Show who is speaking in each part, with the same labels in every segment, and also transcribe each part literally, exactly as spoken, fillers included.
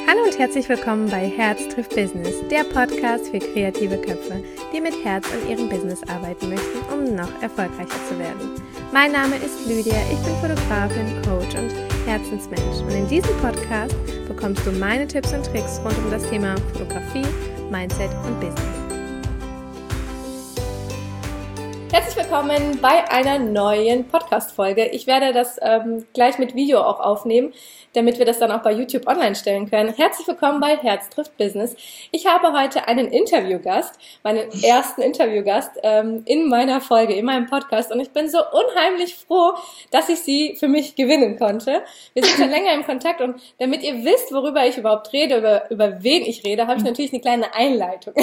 Speaker 1: Hallo und herzlich willkommen bei Herz trifft Business, der Podcast für kreative Köpfe, die mit Herz an ihrem Business arbeiten möchten, um noch erfolgreicher zu werden. Mein Name ist Lydia, ich bin Fotografin, Coach und Herzensmensch und in diesem Podcast bekommst du meine Tipps und Tricks rund um das Thema Fotografie, Mindset und Business. Herzlich willkommen bei einer neuen Podcast-Folge. Ich werde das ähm, gleich mit Video auch aufnehmen, damit wir das dann auch bei YouTube online stellen können. Herzlich willkommen bei Herz trifft Business. Ich habe heute einen Interviewgast, meinen ersten Interviewgast ähm, in meiner Folge, in meinem Podcast und ich bin so unheimlich froh, dass ich sie für mich gewinnen konnte. Wir sind schon länger im Kontakt und damit ihr wisst, worüber ich überhaupt rede, über, über wen ich rede, habe ich natürlich eine kleine Einleitung.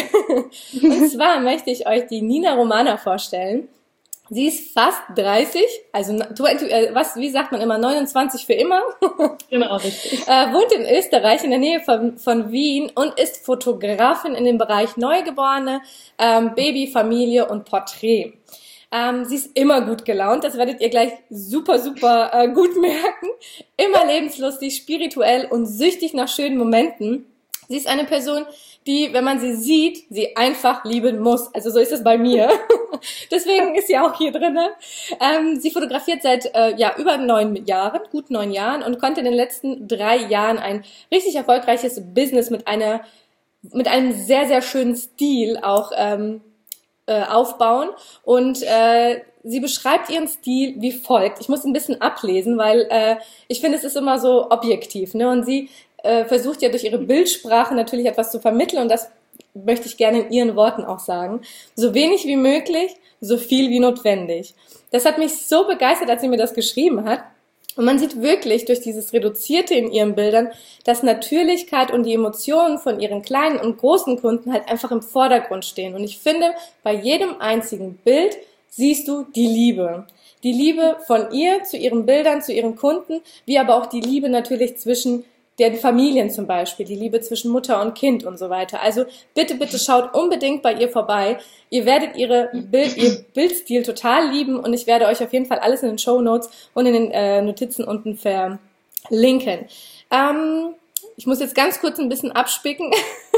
Speaker 1: Und zwar möchte ich euch die Nina Romana vorstellen. Sie ist fast dreißig, also was, wie sagt man immer, neunundzwanzig für immer.
Speaker 2: Genau, richtig.
Speaker 1: äh, wohnt in Österreich in der Nähe von, von Wien und ist Fotografin in dem Bereich Neugeborene, ähm, Baby, Familie und Porträt. Ähm, sie ist immer gut gelaunt, das werdet ihr gleich super, super äh, gut merken. Immer lebenslustig, spirituell und süchtig nach schönen Momenten. Sie ist eine Person, die, wenn man sie sieht, sie einfach lieben muss. Also so ist es bei mir. Deswegen ist sie auch hier drinne. Ähm, sie fotografiert seit äh, ja über neun Jahren, gut neun Jahren und konnte in den letzten drei Jahren ein richtig erfolgreiches Business mit einer mit einem sehr sehr schönen Stil auch ähm, äh, aufbauen. Und äh, sie beschreibt ihren Stil wie folgt. Ich muss ein bisschen ablesen, weil äh, ich finde, es ist immer so objektiv, ne? Und sie äh, versucht ja durch ihre Bildsprache natürlich etwas zu vermitteln und das möchte ich gerne in ihren Worten auch sagen. So wenig wie möglich, so viel wie notwendig. Das hat mich so begeistert, als sie mir das geschrieben hat. Und man sieht wirklich durch dieses Reduzierte in ihren Bildern, dass Natürlichkeit und die Emotionen von ihren kleinen und großen Kunden halt einfach im Vordergrund stehen. Und ich finde, bei jedem einzigen Bild siehst du die Liebe. Die Liebe von ihr zu ihren Bildern, zu ihren Kunden, wie aber auch die Liebe natürlich zwischen den Familien zum Beispiel, die Liebe zwischen Mutter und Kind und so weiter. Also bitte, bitte schaut unbedingt bei ihr vorbei. Ihr werdet ihre Bild, ihr Bildstil total lieben und ich werde euch auf jeden Fall alles in den Shownotes und in den äh, Notizen unten verlinken. Ähm, ich muss jetzt ganz kurz ein bisschen abspicken.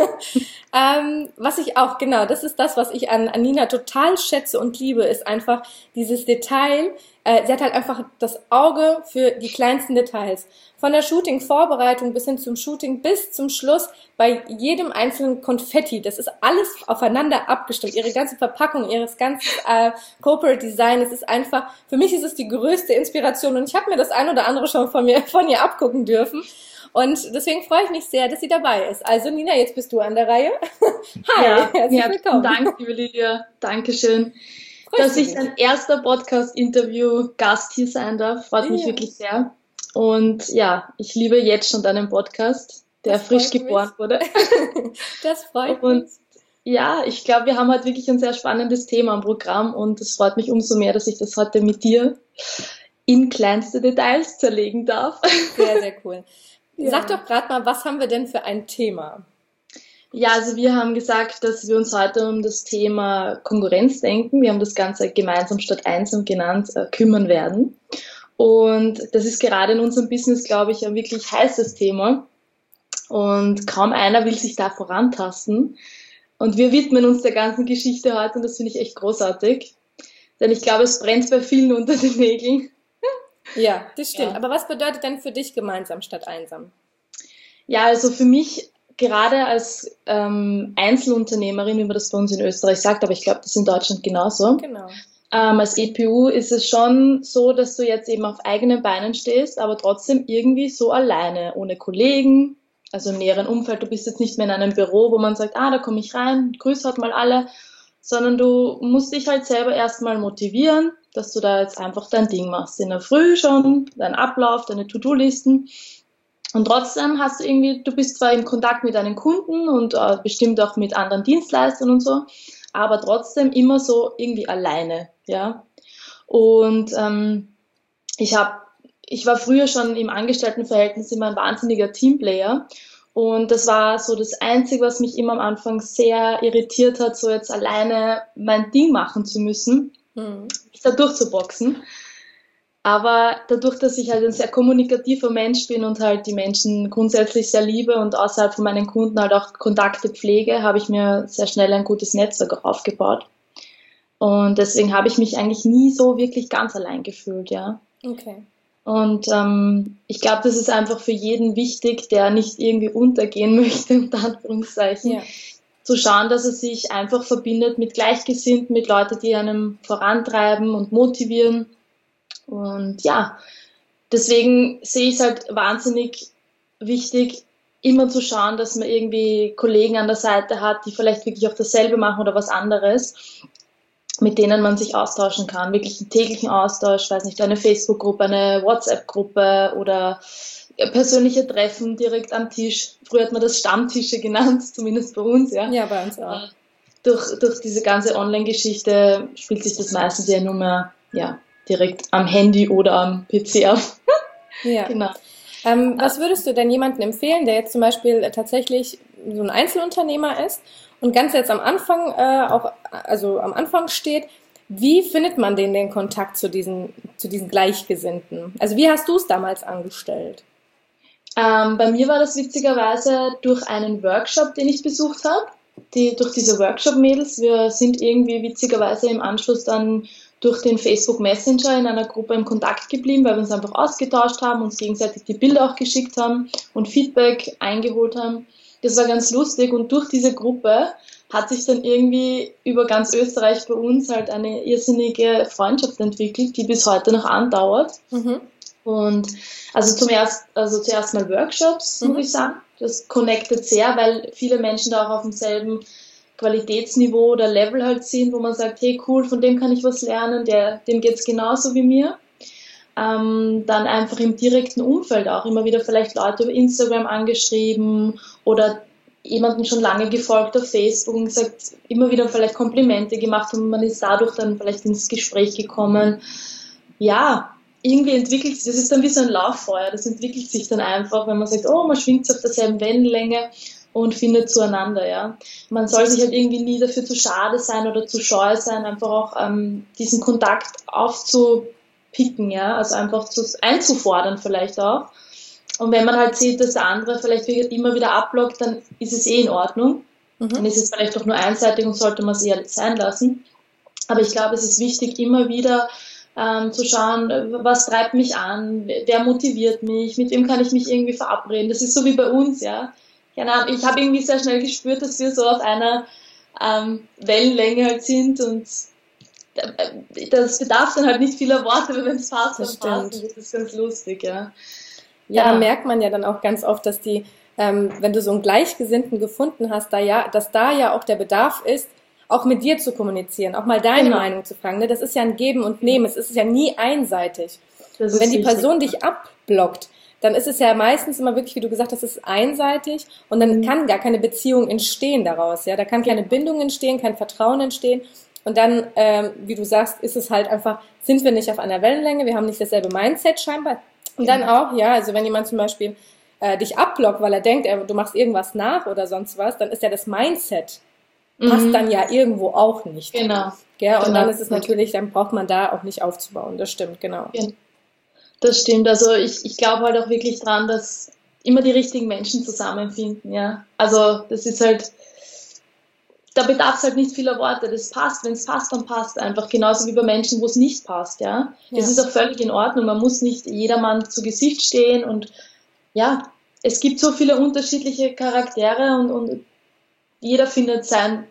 Speaker 1: ähm, was ich auch, genau, das ist das, was ich an, an Nina total schätze und liebe, ist einfach dieses Detail. Äh, sie hat halt einfach das Auge für die kleinsten Details. Von der Shooting-Vorbereitung bis hin zum Shooting bis zum Schluss bei jedem einzelnen Konfetti. Das ist alles aufeinander abgestimmt. Ihre ganze Verpackung, ihres ganzen äh, Corporate Design, es ist einfach, für mich ist es die größte Inspiration und ich habe mir das ein oder andere schon von mir, von ihr abgucken dürfen. Und deswegen freue ich mich sehr, dass sie dabei ist. Also Nina, jetzt bist du an der Reihe. Hi,
Speaker 2: ja,
Speaker 1: herzlich willkommen.
Speaker 2: Danke, liebe Lydia. Dankeschön, dass ich dein erster Podcast-Interview-Gast hier sein darf. Freut mich ja. wirklich sehr. Und ja, ich liebe jetzt schon deinen Podcast, der das frisch geboren mich. wurde.
Speaker 1: Das freut
Speaker 2: und,
Speaker 1: mich.
Speaker 2: Ja, ich glaube, wir haben heute wirklich ein sehr spannendes Thema im Programm und es freut mich umso mehr, dass ich das heute mit dir in kleinste Details zerlegen darf.
Speaker 1: Sehr, sehr cool. Ja. Sag doch gerade mal, was haben wir denn für ein Thema?
Speaker 2: Ja, also wir haben gesagt, dass wir uns heute um das Thema Konkurrenzdenken, wir haben das Ganze gemeinsam statt einsam genannt, äh, kümmern werden. Und das ist gerade in unserem Business, glaube ich, ein wirklich heißes Thema. Und kaum einer will sich da vorantasten. Und wir widmen uns der ganzen Geschichte heute und das finde ich echt großartig. Denn ich glaube, es brennt bei vielen unter den Nägeln.
Speaker 1: Ja, das stimmt. Ja. Aber was bedeutet denn für dich gemeinsam statt einsam?
Speaker 2: Ja, also für mich gerade als ähm, Einzelunternehmerin, wie man das bei uns in Österreich sagt, aber ich glaube, das ist in Deutschland genauso.
Speaker 1: Genau.
Speaker 2: Ähm, als E P U ist es schon so, dass du jetzt eben auf eigenen Beinen stehst, aber trotzdem irgendwie so alleine, ohne Kollegen, also im näheren Umfeld. Du bist jetzt nicht mehr in einem Büro, wo man sagt, ah, da komme ich rein, grüß halt mal alle, sondern du musst dich halt selber erstmal motivieren, dass du da jetzt einfach dein Ding machst. In der Früh schon, deinen Ablauf, deine To-Do-Listen. Und trotzdem hast du irgendwie, du bist zwar in Kontakt mit deinen Kunden und äh, bestimmt auch mit anderen Dienstleistern und so, aber trotzdem immer so irgendwie alleine, ja. Und ähm, ich habe, ich war früher schon im Angestelltenverhältnis immer ein wahnsinniger Teamplayer und das war so das Einzige, was mich immer am Anfang sehr irritiert hat, so jetzt alleine mein Ding machen zu müssen, mhm. mich da durchzuboxen. Aber dadurch, dass ich halt ein sehr kommunikativer Mensch bin und halt die Menschen grundsätzlich sehr liebe und außerhalb von meinen Kunden halt auch Kontakte pflege, habe ich mir sehr schnell ein gutes Netzwerk auch aufgebaut. Und deswegen habe ich mich eigentlich nie so wirklich ganz allein gefühlt, ja.
Speaker 1: Okay.
Speaker 2: Und ähm, ich glaube, das ist einfach für jeden wichtig, der nicht irgendwie untergehen möchte, unter Anführungszeichen, ja. Zu schauen, dass er sich einfach verbindet mit Gleichgesinnten, mit Leuten, die einem vorantreiben und motivieren. Und ja, deswegen sehe ich es halt wahnsinnig wichtig, immer zu schauen, dass man irgendwie Kollegen an der Seite hat, die vielleicht wirklich auch dasselbe machen oder was anderes, mit denen man sich austauschen kann. Wirklich einen täglichen Austausch, weiß nicht, eine Facebook-Gruppe, eine WhatsApp-Gruppe oder persönliche Treffen direkt am Tisch. Früher hat man das Stammtische genannt, zumindest bei uns, ja.
Speaker 1: Ja, bei uns auch.
Speaker 2: Durch, durch diese ganze Online-Geschichte spielt sich das meistens ja nur mehr, ja, direkt am Handy oder am P C ab.
Speaker 1: Ja. Genau. Ähm, was würdest du denn jemandem empfehlen, der jetzt zum Beispiel tatsächlich so ein Einzelunternehmer ist und ganz jetzt am Anfang äh, auch, also am Anfang steht? Wie findet man den den Kontakt zu diesen, zu diesen Gleichgesinnten? Also wie hast du es damals angestellt?
Speaker 2: Ähm, bei mir war das witzigerweise durch einen Workshop, den ich besucht habe. Die, durch diese Workshop-Mädels. Wir sind irgendwie witzigerweise im Anschluss dann durch den Facebook Messenger in einer Gruppe im Kontakt geblieben, weil wir uns einfach ausgetauscht haben, uns gegenseitig die Bilder auch geschickt haben und Feedback eingeholt haben. Das war ganz lustig und durch diese Gruppe hat sich dann irgendwie über ganz Österreich bei uns halt eine irrsinnige Freundschaft entwickelt, die bis heute noch andauert. Mhm. Und also zum erst, also zuerst mal Workshops, mhm. muss ich sagen. Das connectet sehr, weil viele Menschen da auch auf demselben Qualitätsniveau oder Level halt sind, wo man sagt, hey cool, von dem kann ich was lernen, der, dem geht's genauso wie mir. Ähm, dann einfach im direkten Umfeld auch immer wieder vielleicht Leute über Instagram angeschrieben oder jemanden schon lange gefolgt auf Facebook und gesagt, immer wieder vielleicht Komplimente gemacht und man ist dadurch dann vielleicht ins Gespräch gekommen. Ja, irgendwie entwickelt sich, das ist dann wie so ein Lauffeuer, das entwickelt sich dann einfach, wenn man sagt, oh, man schwingt auf derselben Wellenlänge und findet zueinander, ja. Man soll sich halt irgendwie nie dafür zu schade sein oder zu scheu sein, einfach auch ähm, diesen Kontakt aufzupicken, ja, also einfach zu, einzufordern vielleicht auch. Und wenn man halt sieht, dass der andere vielleicht immer wieder abblockt, dann ist es eh in Ordnung. Mhm. Dann ist es vielleicht doch nur einseitig und sollte man es eher sein lassen. Aber ich glaube, es ist wichtig, immer wieder ähm, zu schauen, was treibt mich an, wer motiviert mich, mit wem kann ich mich irgendwie verabreden. Das ist so wie bei uns, ja. Keine Ahnung, ich habe irgendwie sehr schnell gespürt, dass wir so auf einer ähm, Wellenlänge halt sind und das bedarf dann halt nicht vieler Worte, aber wenn es passt, dann passt. Das ist ganz lustig, ja.
Speaker 1: Ja, da merkt man ja dann auch ganz oft, dass die, ähm, wenn du so einen Gleichgesinnten gefunden hast, da ja, dass da ja auch der Bedarf ist, auch mit dir zu kommunizieren, auch mal deine genau. Meinung zu fragen. Ne? Das ist ja ein Geben und Nehmen, es ist ja nie einseitig. Und wenn die Person dich abblockt, dann ist es ja meistens immer wirklich, wie du gesagt hast, es ist einseitig und dann mhm. kann gar keine Beziehung entstehen daraus. Ja, da kann keine Bindung entstehen, kein Vertrauen entstehen. Und dann, ähm, wie du sagst, ist es halt einfach, sind wir nicht auf einer Wellenlänge, wir haben nicht dasselbe Mindset scheinbar. Und dann auch, ja, also wenn jemand zum Beispiel äh, dich abblockt, weil er denkt, er, du machst irgendwas nach oder sonst was, dann ist ja das Mindset, mhm. passt dann ja irgendwo auch nicht.
Speaker 2: Genau.
Speaker 1: Ja, und
Speaker 2: genau.
Speaker 1: dann ist es natürlich, dann braucht man da auch nicht aufzubauen, das stimmt, genau.
Speaker 2: Genau. Das stimmt, also ich, ich glaube halt auch wirklich dran, dass immer die richtigen Menschen zusammenfinden, ja. Also das ist halt, da bedarf es halt nicht vieler Worte, das passt, wenn es passt, dann passt einfach, genauso wie bei Menschen, wo es nicht passt, ja. Das ja. ist auch völlig in Ordnung, man muss nicht jedermann zu Gesicht stehen und ja, es gibt so viele unterschiedliche Charaktere und, und jeder findet seinen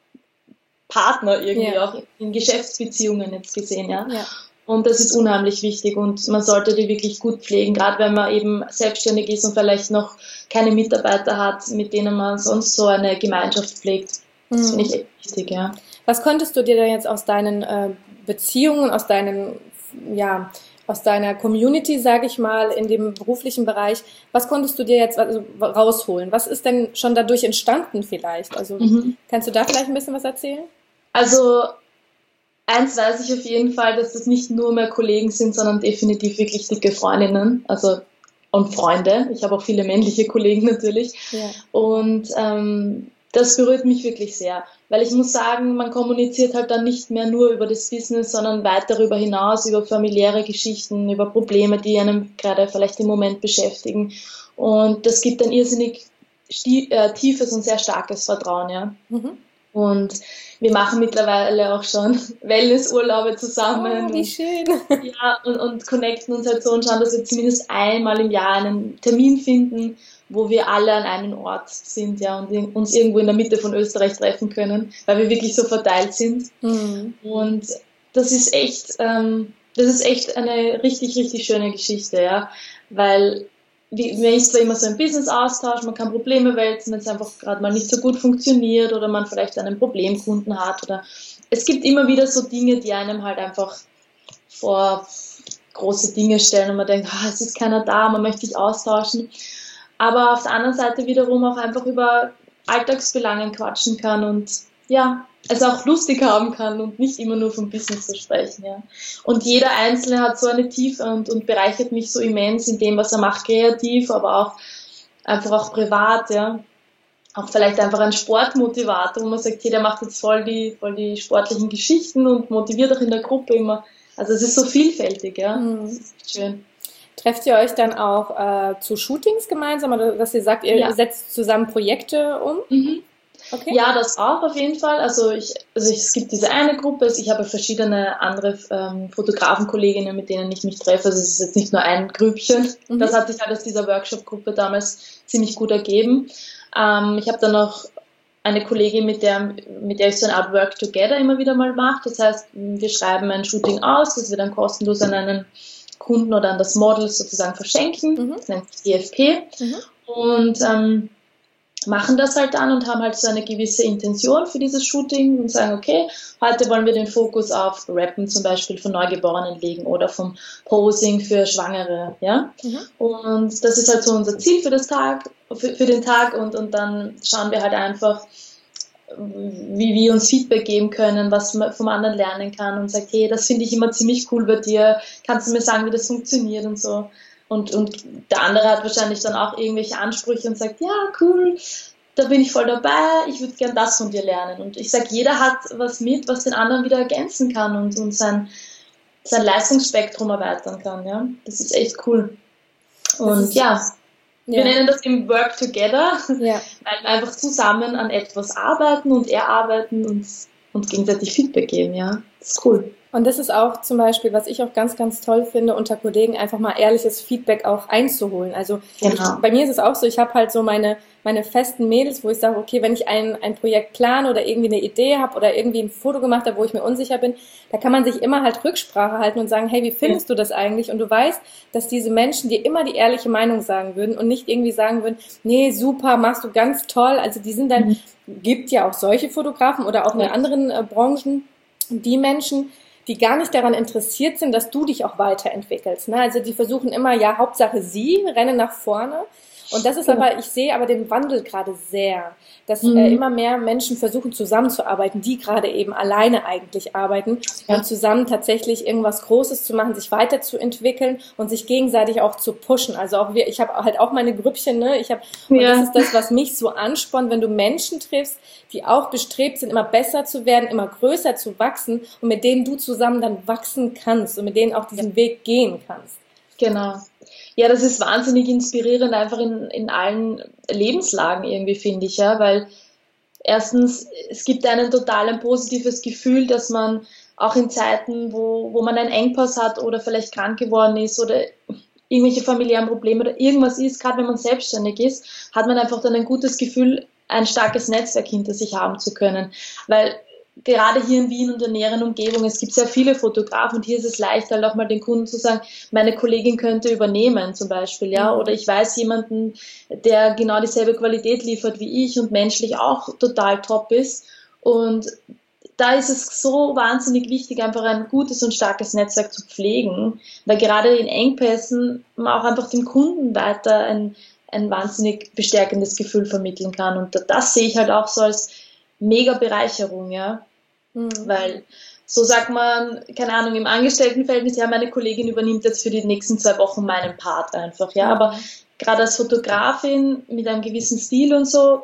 Speaker 2: Partner irgendwie ja. auch in Geschäftsbeziehungen jetzt gesehen, ja. ja. Und das ist unheimlich wichtig und man sollte die wirklich gut pflegen, gerade wenn man eben selbstständig ist und vielleicht noch keine Mitarbeiter hat, mit denen man sonst so eine Gemeinschaft pflegt. Das mhm. finde ich echt wichtig, ja.
Speaker 1: Was konntest du dir denn jetzt aus deinen äh, Beziehungen, aus deinen, ja, aus deiner Community, sage ich mal, in dem beruflichen Bereich, was konntest du dir jetzt also, rausholen? Was ist denn schon dadurch entstanden vielleicht? Also mhm. kannst du da vielleicht ein bisschen was erzählen?
Speaker 2: Also eins weiß ich auf jeden Fall, dass das nicht nur mehr Kollegen sind, sondern definitiv wirklich dicke Freundinnen, also und Freunde. Ich habe auch viele männliche Kollegen natürlich. Ja. Und ähm, das berührt mich wirklich sehr. weil ich muss sagen, man kommuniziert halt dann nicht mehr nur über das Business, sondern weit darüber hinaus, über familiäre Geschichten, über Probleme, die einem gerade vielleicht im Moment beschäftigen. Und das gibt ein irrsinnig stie- äh, tiefes und sehr starkes Vertrauen, ja.
Speaker 1: Mhm.
Speaker 2: Und wir machen mittlerweile auch schon Wellnessurlaube zusammen.
Speaker 1: Oh, wie schön.
Speaker 2: Und, ja, und, und connecten uns halt so und schauen, dass wir zumindest einmal im Jahr einen Termin finden, wo wir alle an einem Ort sind, ja, und uns irgendwo in der Mitte von Österreich treffen können, weil wir wirklich so verteilt sind.
Speaker 1: Mhm.
Speaker 2: Und das ist echt, ähm, das ist echt eine richtig, richtig schöne Geschichte, ja, weil wie, man ist zwar immer so im Business-Austausch, man kann Probleme wälzen, wenn es einfach gerade mal nicht so gut funktioniert oder man vielleicht einen Problemkunden hat oder es gibt immer wieder so Dinge, die einem halt einfach vor große Dinge stellen und man denkt, ah, es ist keiner da, man möchte sich austauschen, aber auf der anderen Seite wiederum auch einfach über Alltagsbelangen quatschen kann und ja, es auch lustig haben kann und nicht immer nur vom Business zu sprechen, ja. Und jeder Einzelne hat so eine Tiefe und, und bereichert mich so immens in dem, was er macht, kreativ, aber auch einfach auch privat, ja. Auch vielleicht einfach ein Sportmotivator, wo man sagt, hey, der macht jetzt voll die, voll die sportlichen Geschichten und motiviert auch in der Gruppe immer. Also es ist so vielfältig, ja.
Speaker 1: Mhm.
Speaker 2: Das ist schön.
Speaker 1: Trefft ihr euch dann auch äh, zu Shootings gemeinsam oder dass ihr sagt, ihr
Speaker 2: Ja.
Speaker 1: setzt zusammen Projekte um?
Speaker 2: Mhm.
Speaker 1: Okay.
Speaker 2: Ja, das auch auf jeden Fall. Also ich, also ich, es gibt diese eine Gruppe, ich habe verschiedene andere ähm, Fotografenkolleginnen, mit denen ich mich treffe. Also es ist jetzt nicht nur ein Grüppchen.
Speaker 1: Mhm.
Speaker 2: Das hat sich halt aus dieser Workshop-Gruppe damals ziemlich gut ergeben. Ähm, ich habe dann noch eine Kollegin, mit der, mit der ich so eine Art Work Together immer wieder mal mache. Das heißt, wir schreiben ein Shooting aus, das wir dann kostenlos an einen Kunden oder an das Model sozusagen verschenken.
Speaker 1: Mhm.
Speaker 2: Das nennt sich D F P.
Speaker 1: Mhm.
Speaker 2: Und ähm, machen das halt dann und haben halt so eine gewisse Intention für dieses Shooting und sagen, okay, heute wollen wir den Fokus auf Rappen zum Beispiel von Neugeborenen legen oder vom Posing für Schwangere, ja.
Speaker 1: Mhm.
Speaker 2: Und das ist halt so unser Ziel für das Tag, für, für den Tag und, und dann schauen wir halt einfach, wie wir uns Feedback geben können, was man vom anderen lernen kann und sagt, hey, das finde ich immer ziemlich cool bei dir, kannst du mir sagen, wie das funktioniert und so. Und, und der andere hat wahrscheinlich dann auch irgendwelche Ansprüche und sagt, ja, cool, da bin ich voll dabei, ich würde gern das von dir lernen. Und ich sage, jeder hat was mit, was den anderen wieder ergänzen kann und, und sein, sein Leistungsspektrum erweitern kann. Ja? Das ist echt cool. Und
Speaker 1: ist,
Speaker 2: ja, wir
Speaker 1: ja.
Speaker 2: nennen das im Work Together,
Speaker 1: Ja.
Speaker 2: weil wir einfach zusammen an etwas arbeiten und erarbeiten und uns gegenseitig Feedback geben. Ja, das ist cool.
Speaker 1: Und das ist auch zum Beispiel, was ich auch ganz, ganz toll finde, unter Kollegen einfach mal ehrliches Feedback auch einzuholen. Also
Speaker 2: Genau.
Speaker 1: ich, bei mir ist es auch so, ich habe halt so meine meine festen Mädels, wo ich sage, okay, wenn ich ein ein Projekt plane oder irgendwie eine Idee habe oder irgendwie ein Foto gemacht habe, wo ich mir unsicher bin, da kann man sich immer halt Rücksprache halten und sagen, hey, wie findest ja. du das eigentlich? Und du weißt, dass diese Menschen dir immer die ehrliche Meinung sagen würden und nicht irgendwie sagen würden, nee, super, machst du ganz toll. Also die sind dann, mhm. gibt ja auch solche Fotografen oder auch in ja. anderen äh, Branchen, die Menschen, die gar nicht daran interessiert sind, dass du dich auch weiterentwickelst. Ne? Also die versuchen immer, ja, Hauptsache sie, rennen nach vorne. Und das ist ja. aber, ich sehe aber den Wandel gerade sehr, dass mhm. äh, immer mehr Menschen versuchen zusammenzuarbeiten, die gerade eben alleine eigentlich arbeiten ja. und zusammen tatsächlich irgendwas Großes zu machen, sich weiterzuentwickeln und sich gegenseitig auch zu pushen. Also auch wir, ich habe halt auch meine Grüppchen, ne? Ich habe und ja. das ist das, was mich so anspornt, wenn du Menschen triffst, die auch bestrebt sind, immer besser zu werden, immer größer zu wachsen und mit denen du zusammen dann wachsen kannst und mit denen auch diesen ja. Weg gehen kannst.
Speaker 2: Genau. Ja, das ist wahnsinnig inspirierend, einfach in, in allen Lebenslagen irgendwie, finde ich, ja, weil erstens, es gibt einen total ein positives Gefühl, dass man auch in Zeiten, wo, wo man einen Engpass hat oder vielleicht krank geworden ist oder irgendwelche familiären Probleme oder irgendwas ist, gerade wenn man selbstständig ist, hat man einfach dann ein gutes Gefühl, ein starkes Netzwerk hinter sich haben zu können, weil gerade hier in Wien und der näheren Umgebung, es gibt sehr viele Fotografen und hier ist es leicht, halt auch mal den Kunden zu sagen, meine Kollegin könnte übernehmen zum Beispiel, ja, oder ich weiß jemanden, der genau dieselbe Qualität liefert wie ich und menschlich auch total top ist und da ist es so wahnsinnig wichtig, einfach ein gutes und starkes Netzwerk zu pflegen, weil gerade in Engpässen man auch einfach dem Kunden weiter ein, ein wahnsinnig bestärkendes Gefühl vermitteln kann und das sehe ich halt auch so als mega Bereicherung, ja, mhm. weil so sagt man, keine Ahnung, im Angestelltenverhältnis, ja, meine Kollegin übernimmt jetzt für die nächsten zwei Wochen meinen Part einfach, ja, mhm. aber gerade als Fotografin mit einem gewissen Stil und so,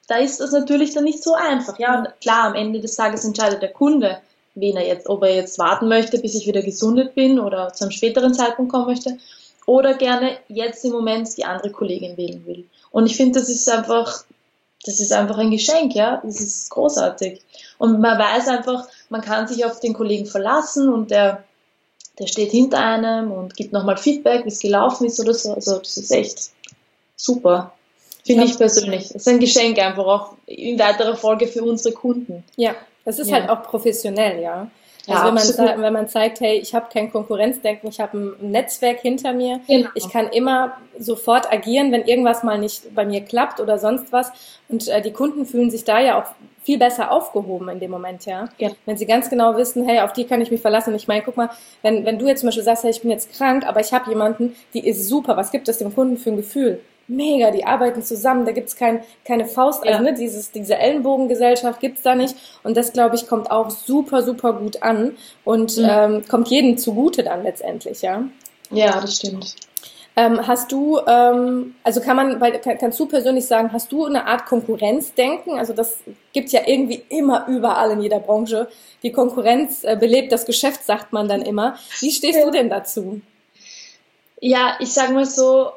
Speaker 2: da ist das natürlich dann nicht so einfach. Ja, und klar, am Ende des Tages entscheidet der Kunde, wen er jetzt, ob er jetzt warten möchte, bis ich wieder gesundet bin oder zu einem späteren Zeitpunkt kommen möchte oder gerne jetzt im Moment die andere Kollegin wählen will. Und ich finde, das ist einfach, das ist einfach ein Geschenk, ja, das ist großartig. Und man weiß einfach, man kann sich auf den Kollegen verlassen und der, der steht hinter einem und gibt nochmal Feedback, wie es gelaufen ist oder so. Also das ist echt super. Finde ich persönlich. Das ist ein Geschenk einfach auch in weiterer Folge für unsere Kunden.
Speaker 1: Ja, das ist
Speaker 2: Ja.
Speaker 1: halt auch professionell, ja.
Speaker 2: Ja,
Speaker 1: Also wenn man,
Speaker 2: absolut.
Speaker 1: sa- wenn man zeigt, hey, ich habe kein Konkurrenzdenken, ich habe ein Netzwerk hinter mir,
Speaker 2: Genau.
Speaker 1: ich kann immer sofort agieren, wenn irgendwas mal nicht bei mir klappt oder sonst was. Und äh, die Kunden fühlen sich da ja auch viel besser aufgehoben in dem Moment, ja.
Speaker 2: Ja.
Speaker 1: Wenn sie ganz genau wissen, hey, auf die kann ich mich verlassen. Ich meine, guck mal, wenn, wenn du jetzt zum Beispiel sagst, hey, ich bin jetzt krank, aber ich habe jemanden, die ist super, was gibt es dem Kunden für ein Gefühl? Mega, die arbeiten zusammen, da gibt's kein, keine Faust, also
Speaker 2: Ja.
Speaker 1: ne, dieses, diese Ellenbogengesellschaft gibt's da nicht und das, glaube ich, kommt auch super, super gut an und
Speaker 2: Mhm.
Speaker 1: ähm, kommt jedem zugute dann letztendlich, ja.
Speaker 2: Ja, das stimmt.
Speaker 1: Ähm, hast du, ähm, also kann man, bei, kann, kannst du persönlich sagen, hast du eine Art Konkurrenzdenken? Also das gibt's ja irgendwie immer überall in jeder Branche. Die Konkurrenz äh, belebt das Geschäft, sagt man dann immer. Wie stehst
Speaker 2: Ja.
Speaker 1: du denn dazu?
Speaker 2: Ja, ich sage mal so,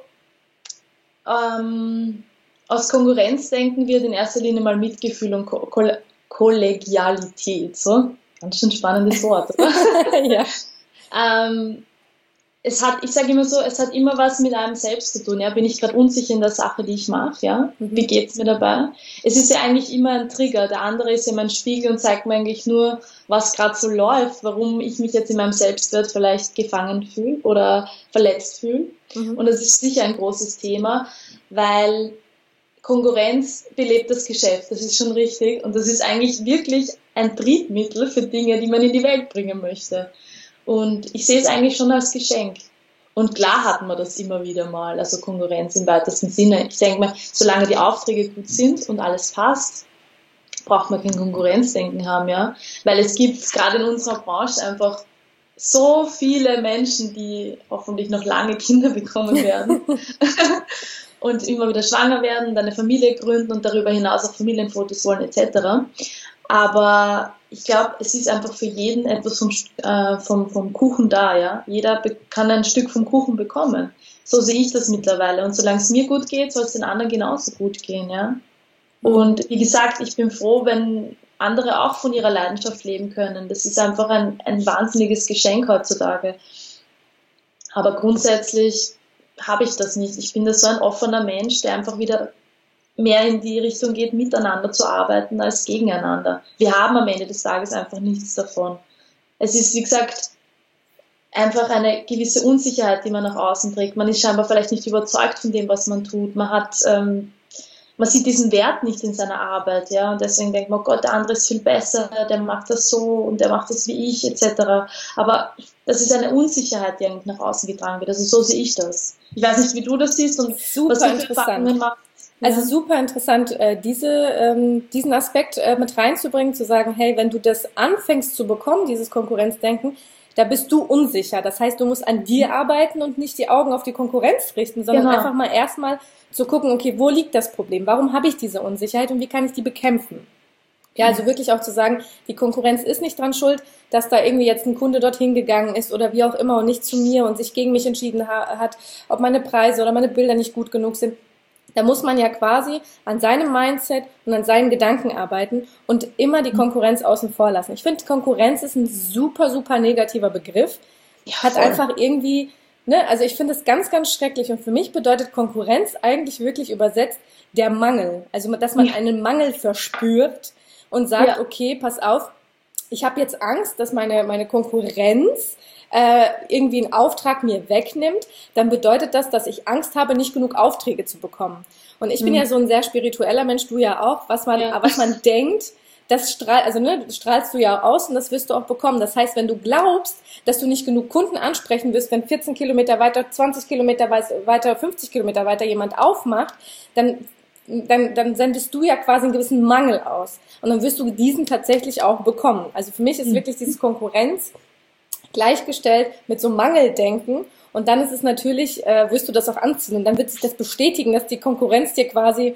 Speaker 2: ähm, aus Konkurrenzdenken wird in erster Linie mal Mitgefühl und Ko Koll Kollegialität, so. Ganz schön spannendes Wort, oder?
Speaker 1: Ja.
Speaker 2: ähm, es hat, ich sage immer so, es hat immer was mit einem selbst zu tun. Ja, bin ich gerade unsicher in der Sache, die ich mache, ja?
Speaker 1: Mhm.
Speaker 2: Wie geht's mir dabei? Es ist ja eigentlich immer ein Trigger. Der andere ist ja mein Spiegel und zeigt mir eigentlich nur, was gerade so läuft, warum ich mich jetzt in meinem Selbstwert vielleicht gefangen fühle oder verletzt fühle.
Speaker 1: Mhm.
Speaker 2: Und das ist sicher ein großes Thema, weil Konkurrenz belebt das Geschäft, das ist schon richtig. Und das ist eigentlich wirklich ein Triebmittel für Dinge, die man in die Welt bringen möchte. Und ich sehe es eigentlich schon als Geschenk. Und klar hatten wir das immer wieder mal, also Konkurrenz im weitesten Sinne. Ich denke mal, solange die Aufträge gut sind und alles passt, braucht man kein Konkurrenzdenken haben, ja. Weil es gibt gerade in unserer Branche einfach so viele Menschen, die hoffentlich noch lange Kinder bekommen werden und immer wieder schwanger werden, dann eine Familie gründen und darüber hinaus auch Familienfotos wollen et cetera. Aber ich glaube, es ist einfach für jeden etwas vom, äh, vom, vom Kuchen da, ja. Jeder kann ein Stück vom Kuchen bekommen. So sehe ich das mittlerweile. Und solange es mir gut geht, soll es den anderen genauso gut gehen, ja. Und wie gesagt, ich bin froh, wenn andere auch von ihrer Leidenschaft leben können. Das ist einfach ein, ein wahnsinniges Geschenk heutzutage. Aber grundsätzlich habe ich das nicht. Ich bin da so ein offener Mensch, der einfach wieder mehr in die Richtung geht, miteinander zu arbeiten als gegeneinander. Wir haben am Ende des Tages einfach nichts davon. Es ist, wie gesagt, einfach eine gewisse Unsicherheit, die man nach außen trägt. Man ist scheinbar vielleicht nicht überzeugt von dem, was man tut. Man hat, ähm, man sieht diesen Wert nicht in seiner Arbeit, ja, und deswegen denkt man, oh Gott, der andere ist viel besser, der macht das so und der macht das wie ich, et cetera. Aber das ist eine Unsicherheit, die eigentlich nach außen getragen wird. Also so sehe ich das. Ich weiß nicht, wie du das siehst und
Speaker 1: Super
Speaker 2: was du für
Speaker 1: interessant.
Speaker 2: Erfahrungen machst.
Speaker 1: Also
Speaker 2: Ja.
Speaker 1: super interessant, äh, diese, ähm, diesen Aspekt äh, mit reinzubringen, zu sagen, hey, wenn du das anfängst zu bekommen, dieses Konkurrenzdenken, da bist du unsicher. Das heißt, du musst an dir arbeiten und nicht die Augen auf die Konkurrenz richten, sondern
Speaker 2: Genau.
Speaker 1: einfach mal erstmal zu gucken, okay, wo liegt das Problem? Warum habe ich diese Unsicherheit und wie kann ich die bekämpfen? Ja, also wirklich auch zu sagen, die Konkurrenz ist nicht dran schuld, dass da irgendwie jetzt ein Kunde dorthin gegangen ist oder wie auch immer und nicht zu mir und sich gegen mich entschieden ha- hat, ob meine Preise oder meine Bilder nicht gut genug sind. Da muss man ja quasi an seinem Mindset und an seinen Gedanken arbeiten und immer die Konkurrenz außen vor lassen. Ich finde, Konkurrenz ist ein super, super negativer Begriff.
Speaker 2: Ja,
Speaker 1: Hat
Speaker 2: voll.
Speaker 1: einfach irgendwie, ne, also ich finde es ganz, ganz schrecklich und für mich bedeutet Konkurrenz eigentlich wirklich übersetzt der Mangel. Also, dass man
Speaker 2: Ja.
Speaker 1: einen Mangel verspürt und sagt,
Speaker 2: Ja.
Speaker 1: okay, pass auf, ich habe jetzt Angst, dass meine, meine Konkurrenz äh, irgendwie einen Auftrag mir wegnimmt, dann bedeutet das, dass ich Angst habe, nicht genug Aufträge zu bekommen. Und ich bin
Speaker 2: Mhm.
Speaker 1: ja so ein sehr spiritueller Mensch, du ja auch, was man,
Speaker 2: Ja.
Speaker 1: was man denkt, das strahlt, also ne, strahlst du ja aus und das wirst du auch bekommen. Das heißt, wenn du glaubst, dass du nicht genug Kunden ansprechen wirst, wenn vierzehn Kilometer weiter, zwanzig Kilometer weiter, fünfzig Kilometer weiter jemand aufmacht, dann Dann, dann sendest du ja quasi einen gewissen Mangel aus. Und dann wirst du diesen tatsächlich auch bekommen. Also für mich ist wirklich dieses Konkurrenz gleichgestellt mit so Mangeldenken. Und dann ist es natürlich, äh, wirst du das auch anziehen. Und dann wird sich das bestätigen, dass die Konkurrenz dir quasi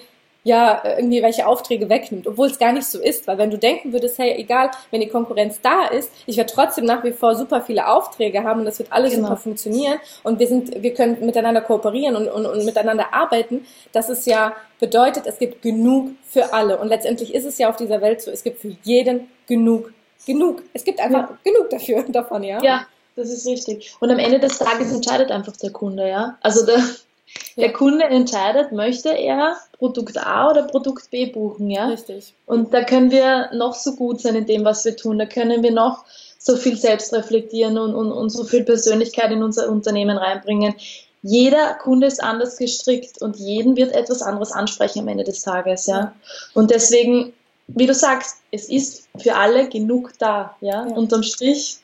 Speaker 1: ja, irgendwie welche Aufträge wegnimmt, obwohl es gar nicht so ist, weil wenn du denken würdest, hey, egal, wenn die Konkurrenz da ist, ich werde trotzdem nach wie vor super viele Aufträge haben und das wird alles
Speaker 2: Genau.
Speaker 1: super funktionieren und wir sind, wir können miteinander kooperieren und, und, und miteinander arbeiten, das ist ja bedeutet, es gibt genug für alle und letztendlich ist es ja auf dieser Welt so, es gibt für jeden genug, genug, es gibt einfach
Speaker 2: Ja.
Speaker 1: genug dafür, davon, ja.
Speaker 2: Ja, das ist richtig. Und am Ende des Tages entscheidet einfach der Kunde, ja. Also der, der
Speaker 1: Ja.
Speaker 2: Kunde entscheidet, möchte er Produkt A oder Produkt B buchen, ja.
Speaker 1: Richtig.
Speaker 2: Und da können wir noch so gut sein in dem, was wir tun. Da können wir noch so viel selbst reflektieren und, und, und so viel Persönlichkeit in unser Unternehmen reinbringen. Jeder Kunde ist anders gestrickt und jeden wird etwas anderes ansprechen am Ende des Tages, ja.
Speaker 1: Ja.
Speaker 2: Und deswegen, wie du sagst, es ist für alle genug da, ja.
Speaker 1: Ja.
Speaker 2: Unterm Strich,